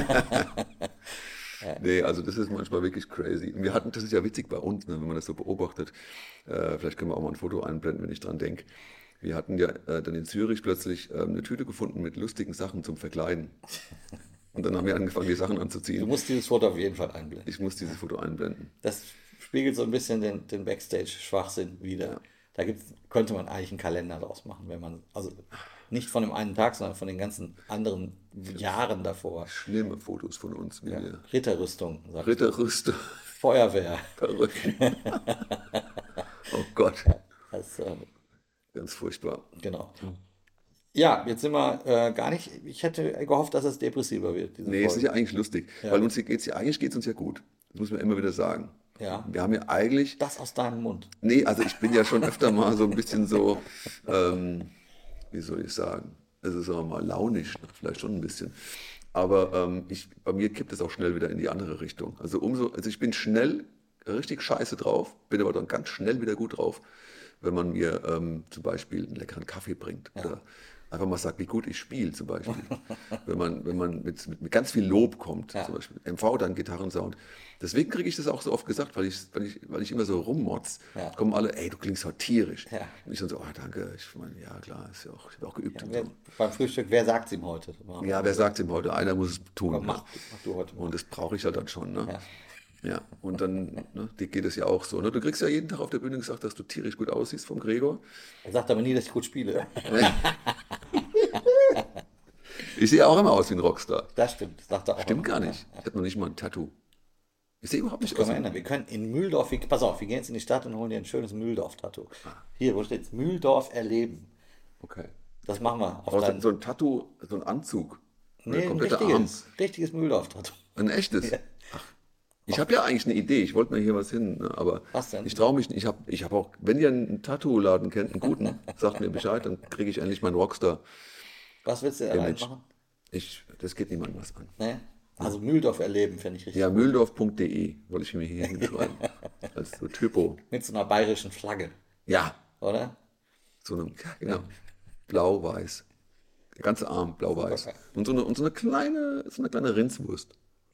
Speaker 2: Nee, also das ist manchmal wirklich crazy. Und wir hatten, das ist ja witzig bei uns, ne, wenn man das so beobachtet. Äh, vielleicht können wir auch mal ein Foto einblenden, wenn ich dran denke. Wir hatten ja äh, dann in Zürich plötzlich ähm, eine Tüte gefunden mit lustigen Sachen zum Verkleiden. Und dann haben wir angefangen, die Sachen
Speaker 1: Du
Speaker 2: anzuziehen.
Speaker 1: musst dieses Foto auf jeden Fall einblenden.
Speaker 2: Ich muss dieses Foto einblenden.
Speaker 1: Das spiegelt so ein bisschen den, den Backstage-Schwachsinn wider.
Speaker 2: Ja,
Speaker 1: Da gibt's, könnte man eigentlich einen Kalender draus machen, wenn man, also nicht von dem einen Tag, sondern von den ganzen anderen Jahren davor.
Speaker 2: schlimme Fotos von uns, wie
Speaker 1: Ja.
Speaker 2: wir
Speaker 1: Ritterrüstung, sagst du.
Speaker 2: Ritterrüste,
Speaker 1: Feuerwehr.
Speaker 2: verrückt. Oh Gott,
Speaker 1: Das, äh,
Speaker 2: ganz furchtbar.
Speaker 1: genau. Ja, jetzt sind wir äh, gar nicht. Ich hätte gehofft, dass es depressiver wird, diese
Speaker 2: Nee, es ist
Speaker 1: Folge.
Speaker 2: ja eigentlich lustig, weil
Speaker 1: Ja,
Speaker 2: uns geht's ja, eigentlich geht es uns ja gut. Das muss man immer wieder sagen.
Speaker 1: ja.
Speaker 2: Wir haben ja eigentlich,
Speaker 1: Das aus deinem Mund.
Speaker 2: nee, also ich bin ja schon öfter mal so ein bisschen so, ähm, wie soll ich sagen, also sagen wir mal launisch, ne, vielleicht schon ein bisschen. Aber ähm, ich, bei mir kippt es auch schnell wieder in die andere Richtung. Also umso, also ich bin schnell richtig scheiße drauf, bin aber dann ganz schnell wieder gut drauf, wenn man mir ähm, zum Beispiel einen leckeren Kaffee bringt oder einfach mal sagt, wie gut ich spiele zum Beispiel. Wenn man, wenn man mit, mit, mit ganz viel Lob kommt, zum
Speaker 1: Ja,
Speaker 2: Beispiel M V, dann Gitarrensound. Deswegen kriege ich das auch so oft gesagt, weil ich, weil ich, weil ich immer so rummotz,
Speaker 1: ja,
Speaker 2: kommen alle, ey, du klingst heute tierisch.
Speaker 1: ja.
Speaker 2: Und ich dann so, oh, danke, ich meine, ja klar, ist ja auch, ich habe auch geübt
Speaker 1: Ja,
Speaker 2: und
Speaker 1: wer,
Speaker 2: so.
Speaker 1: beim Frühstück, wer sagt es ihm heute? Machen wir
Speaker 2: Ja,
Speaker 1: mal
Speaker 2: wer
Speaker 1: so.
Speaker 2: sagt ihm heute? Einer muss es
Speaker 1: Komm,
Speaker 2: tun. Ne?
Speaker 1: mach, mach du heute
Speaker 2: Und
Speaker 1: mal.
Speaker 2: das brauche ich ja dann schon. Ne?
Speaker 1: Ja.
Speaker 2: Ja, und dann ne, dir geht es ja auch so. Ne? Du kriegst ja jeden Tag auf der Bühne gesagt, dass du tierisch gut aussiehst vom Gregor.
Speaker 1: Er sagt aber nie, dass ich gut spiele.
Speaker 2: Ich sehe auch immer aus wie ein Rockstar.
Speaker 1: Das stimmt, das sagt er auch
Speaker 2: Stimmt
Speaker 1: immer.
Speaker 2: gar
Speaker 1: Ja.
Speaker 2: nicht. Ich habe noch nicht mal ein Tattoo. Ich sehe überhaupt
Speaker 1: Das
Speaker 2: nicht
Speaker 1: können
Speaker 2: aus
Speaker 1: wir
Speaker 2: wie ein...
Speaker 1: ändern. Wir können in Mühldorf, wir, pass auf, wir gehen jetzt in die Stadt und holen dir ein schönes Mühldorf-Tattoo. Hier, wo steht's? Mühldorf erleben.
Speaker 2: Okay.
Speaker 1: Das machen wir auf
Speaker 2: Aber so
Speaker 1: deinen.
Speaker 2: so ein Tattoo, so ein Anzug. Oder
Speaker 1: Nee, ein
Speaker 2: kompletter Arm.
Speaker 1: richtiges, richtiges Mühldorf-Tattoo.
Speaker 2: Ein echtes.
Speaker 1: Ja.
Speaker 2: Ich habe ja eigentlich eine Idee. Ich wollte mir hier was hin, ne? Aber
Speaker 1: Was denn?
Speaker 2: ich traue mich nicht. Ich habe ich hab auch, wenn ihr einen Tattoo-Laden kennt, einen guten, sagt mir Bescheid, dann kriege ich endlich mein Rockstar-Image.
Speaker 1: Was willst du da reinmachen?
Speaker 2: Ich, das geht niemandem was an.
Speaker 1: Ne? Also Mühldorf erleben finde ich richtig
Speaker 2: Ja,
Speaker 1: gut.
Speaker 2: mühldorf punkt de wollte ich mir hier hinschreiben. Als so Typo.
Speaker 1: Mit so einer bayerischen Flagge,
Speaker 2: Ja,
Speaker 1: oder?
Speaker 2: so einem, ja, genau. Blau-Weiß. Der ganze Arm
Speaker 1: Super
Speaker 2: blau-weiß.
Speaker 1: geil.
Speaker 2: Und so eine, und so eine kleine, so eine kleine Rindswurst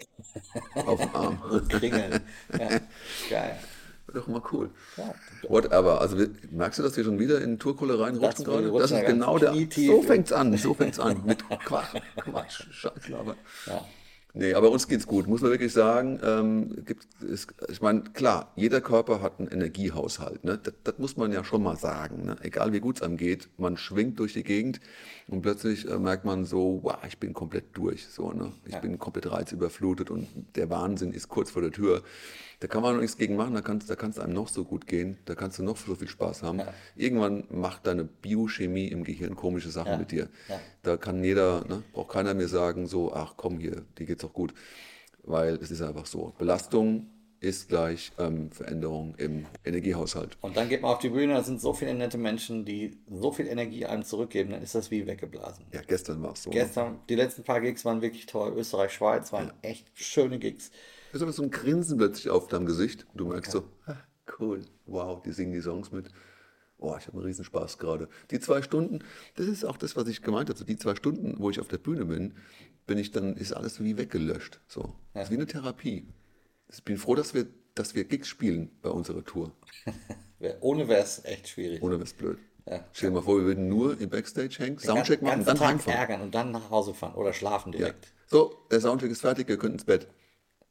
Speaker 2: auf dem Arm.
Speaker 1: Und Kringeln. Ja, geil.
Speaker 2: Wäre doch mal cool.
Speaker 1: Ja,
Speaker 2: Whatever. Also wir, merkst du, dass wir schon wieder in Tourkohle reinrutschen
Speaker 1: das wir
Speaker 2: gerade? Das
Speaker 1: rutschen
Speaker 2: ist
Speaker 1: ja ganz
Speaker 2: genau der.
Speaker 1: knietief.
Speaker 2: So fängt's an, so fängt's an. Mit Quatsch, Quatsch, Scheißlaber.
Speaker 1: Ja,
Speaker 2: Nee, aber uns geht's gut, muss man wirklich sagen. Ähm, gibt, es, ich meine, klar, jeder Körper hat einen Energiehaushalt. Ne? Das, das muss man ja schon mal sagen. Ne? Egal wie gut es einem geht, man schwingt durch die Gegend und plötzlich äh, merkt man so, wow, ich bin komplett durch. So, ne? Ich
Speaker 1: ja,
Speaker 2: bin komplett reizüberflutet und der Wahnsinn ist kurz vor der Tür. Da kann man noch nichts gegen machen, da kann es da kann's einem noch so gut gehen, da kannst du noch so viel Spaß haben.
Speaker 1: ja,
Speaker 2: Irgendwann macht deine Biochemie im Gehirn komische Sachen mit
Speaker 1: ja,
Speaker 2: dir.
Speaker 1: ja.
Speaker 2: Da kann jeder, ne, braucht keiner mehr sagen, so, ach komm hier, dir geht's doch gut. Weil es ist einfach so. Belastung ist gleich ähm, Veränderung im Energiehaushalt.
Speaker 1: Und dann geht man auf die Bühne, da sind so viele nette Menschen, die so viel Energie einem zurückgeben, dann ist das wie weggeblasen.
Speaker 2: Ja, gestern war es so. Ne?
Speaker 1: Gestern, die letzten paar Gigs waren wirklich toll. Österreich, Schweiz waren echt schöne Gigs.
Speaker 2: Da ist aber so ein Grinsen plötzlich auf deinem Gesicht. Du merkst so, ah, cool, wow, die singen die Songs mit. Boah, ich habe einen Riesenspaß gerade. Die zwei Stunden, das ist auch das, was ich gemeint habe. So die zwei Stunden, wo ich auf der Bühne bin, bin ich dann, ist alles wie weggelöscht. So. Das ist
Speaker 1: Ja.
Speaker 2: wie eine Therapie. Ich bin froh, dass wir, dass wir Gigs spielen bei unserer Tour.
Speaker 1: Wär- Ohne wäre es echt schwierig.
Speaker 2: Ohne was blöd.
Speaker 1: Ja.
Speaker 2: Stell dir mal vor, wir würden nur im Backstage hängen,
Speaker 1: Den gan-
Speaker 2: Soundcheck machen und
Speaker 1: ganzen
Speaker 2: dann
Speaker 1: Tag
Speaker 2: heimfahren.
Speaker 1: ärgern und dann nach Hause fahren oder schlafen
Speaker 2: Ja.
Speaker 1: direkt.
Speaker 2: So, der Soundcheck ist fertig, ihr könnt ins Bett.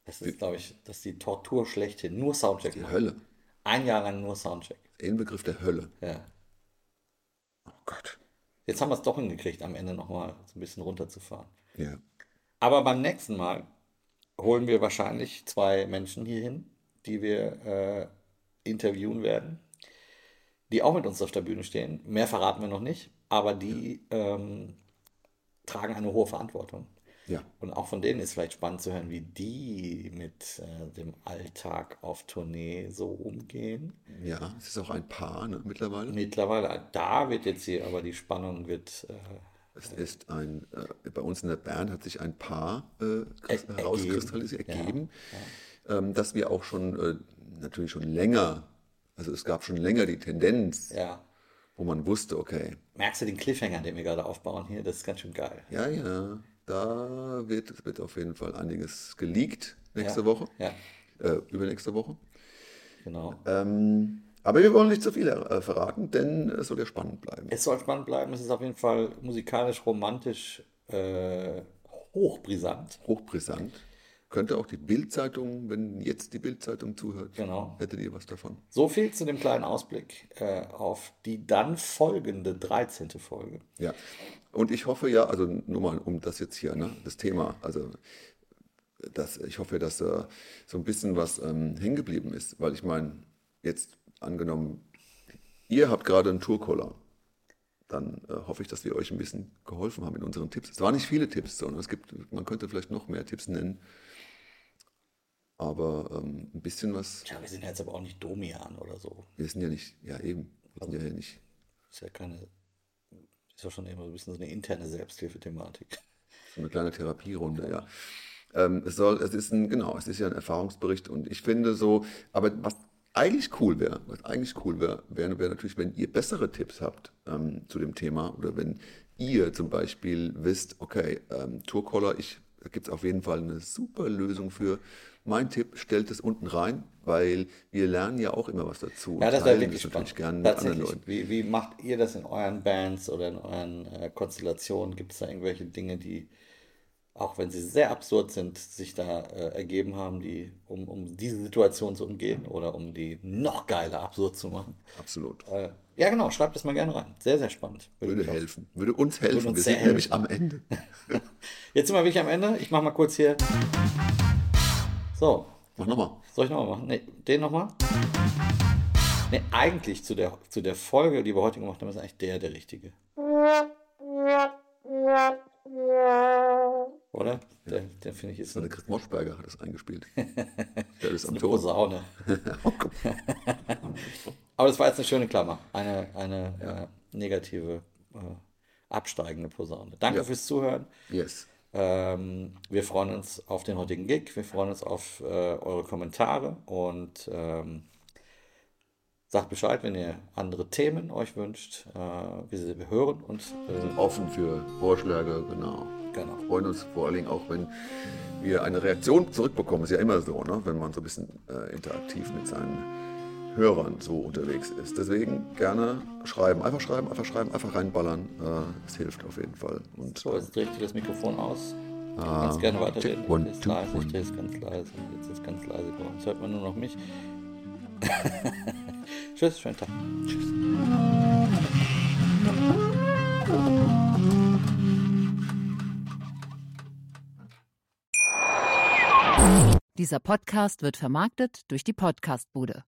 Speaker 1: Das ist, glaube ich, das ist die Tortur schlechthin. Nur Soundcheck
Speaker 2: Die
Speaker 1: machen.
Speaker 2: Hölle.
Speaker 1: Ein Jahr lang nur Soundcheck.
Speaker 2: Inbegriff der Hölle.
Speaker 1: Ja.
Speaker 2: Oh Gott.
Speaker 1: Jetzt haben wir es doch hingekriegt, am Ende nochmal so ein bisschen runterzufahren.
Speaker 2: Ja.
Speaker 1: Aber beim nächsten Mal holen wir wahrscheinlich zwei Menschen hier hin, die wir äh, interviewen werden, die auch mit uns auf der Bühne stehen. Mehr verraten wir noch nicht, aber die ähm, tragen eine hohe Verantwortung.
Speaker 2: Ja.
Speaker 1: Und auch von denen ist vielleicht spannend zu hören, wie die mit äh, dem Alltag auf Tournee so umgehen.
Speaker 2: Ja, es ist auch ein Paar, ne, mittlerweile.
Speaker 1: Mittlerweile, da wird jetzt hier, aber die Spannung wird äh,
Speaker 2: Es ist ein, äh, bei uns in der Band hat sich ein Paar äh,
Speaker 1: er-
Speaker 2: herauskristallisiert,
Speaker 1: ergeben.
Speaker 2: ergeben, ähm, dass wir auch schon, äh, natürlich schon länger, also es gab schon länger die Tendenz,
Speaker 1: Ja, ja.
Speaker 2: wo man wusste, okay,
Speaker 1: Merkst du den Cliffhanger, den wir gerade aufbauen hier? Das ist ganz schön geil.
Speaker 2: ja, ja, da wird, wird auf jeden Fall einiges geleakt nächste
Speaker 1: Ja,
Speaker 2: Woche,
Speaker 1: ja,
Speaker 2: äh, übernächste Woche.
Speaker 1: genau.
Speaker 2: Ähm, aber wir wollen nicht zu viel äh, verraten, denn es soll ja spannend bleiben.
Speaker 1: Es soll spannend bleiben. Es ist auf jeden Fall musikalisch, romantisch, äh, hochbrisant.
Speaker 2: Hochbrisant. Könnte auch die Bild-Zeitung, wenn jetzt die Bild-Zeitung zuhört,
Speaker 1: Genau.
Speaker 2: hättet ihr was davon.
Speaker 1: So viel zu dem kleinen Ausblick äh, auf die dann folgende dreizehnte Folge.
Speaker 2: Ja. Und ich hoffe ja, also nur mal um das jetzt hier, ne, das Thema, also das, ich hoffe, dass da so ein bisschen was ähm, hängen geblieben ist, weil ich meine, jetzt angenommen, ihr habt gerade einen Tourcaller, dann äh, hoffe ich, dass wir euch ein bisschen geholfen haben in unseren Tipps. Es waren nicht viele Tipps, sondern es gibt, man könnte vielleicht noch mehr Tipps nennen, aber ähm, ein bisschen was,
Speaker 1: Tja, wir sind jetzt aber auch nicht Domian oder so.
Speaker 2: wir sind ja nicht, ja eben, wir sind ja hier nicht,
Speaker 1: Ist ja keine, ist ja schon immer so ein bisschen so eine interne Selbsthilfethematik.
Speaker 2: so eine kleine Therapierunde, ja. Ähm, es soll, es ist ein, genau, es ist ja ein Erfahrungsbericht und ich finde so, aber was eigentlich cool wäre, was eigentlich cool wäre, wäre wär natürlich, wenn ihr bessere Tipps habt ähm, zu dem Thema oder wenn ihr zum Beispiel wisst, okay, ähm, Tourcaller, ich, da gibt es auf jeden Fall eine super Lösung für. Mein Tipp, stellt es unten rein, weil wir lernen ja auch immer was dazu.
Speaker 1: Ja,
Speaker 2: und
Speaker 1: das wäre
Speaker 2: teilen
Speaker 1: wirklich
Speaker 2: das natürlich
Speaker 1: spannend.
Speaker 2: gerne mit anderen
Speaker 1: Tatsächlich.
Speaker 2: Leuten.
Speaker 1: Wie, wie macht ihr das in euren Bands oder in euren äh, Konstellationen? Gibt es da irgendwelche Dinge, die, auch wenn sie sehr absurd sind, sich da äh, ergeben haben, die, um, um diese Situation zu umgehen oder um die noch geiler absurd zu machen?
Speaker 2: Absolut.
Speaker 1: Äh, ja, genau, schreibt das mal gerne rein. Sehr, sehr spannend. Würde
Speaker 2: Würde
Speaker 1: mich auch.
Speaker 2: helfen, würde uns helfen.
Speaker 1: uns
Speaker 2: Wir
Speaker 1: sehr
Speaker 2: sind nämlich
Speaker 1: helfen.
Speaker 2: am Ende.
Speaker 1: Jetzt sind wir wirklich am Ende. Ich mache mal kurz hier. So,
Speaker 2: Mach nochmal.
Speaker 1: soll ich nochmal machen? Nee, den nochmal? Nee, eigentlich zu der, zu der Folge, die wir heute gemacht haben, ist eigentlich der der richtige. Oder? Der, der finde ich ist
Speaker 2: So
Speaker 1: ein,
Speaker 2: der Chris Moschberger hat das eingespielt. Der ist am
Speaker 1: eine
Speaker 2: Ton.
Speaker 1: Posaune.
Speaker 2: Oh, guck.
Speaker 1: Aber das war jetzt eine schöne Klammer. Eine, eine äh, negative, äh, absteigende Posaune. Danke
Speaker 2: Ja.
Speaker 1: fürs Zuhören.
Speaker 2: Yes.
Speaker 1: Ähm, wir freuen uns auf den heutigen Gig. Wir freuen uns auf äh, eure Kommentare und ähm, sagt Bescheid, wenn ihr andere Themen euch wünscht. Äh, wir, wir hören uns. Äh,
Speaker 2: Offen für Vorschläge, genau.
Speaker 1: genau.
Speaker 2: Freuen uns vor allen Dingen auch, wenn wir eine Reaktion zurückbekommen. Ist ja immer so, ne? Wenn man so ein bisschen äh, interaktiv mit seinen Hörern so unterwegs ist. Deswegen gerne schreiben. Einfach schreiben, einfach schreiben, einfach reinballern. Äh, Es hilft auf jeden Fall. Und
Speaker 1: So, jetzt drehe ich dir das Mikrofon aus. Du
Speaker 2: Ah,
Speaker 1: kannst gerne weiterreden.
Speaker 2: check, one,
Speaker 1: Jetzt ist
Speaker 2: two,
Speaker 1: leise, ich
Speaker 2: one.
Speaker 1: drehe es ganz leise. Jetzt ist es ganz leise geworden. Jetzt hört man nur noch mich. Tschüss, schönen Tag. Tschüss.
Speaker 3: Dieser Podcast wird vermarktet durch die Podcastbude.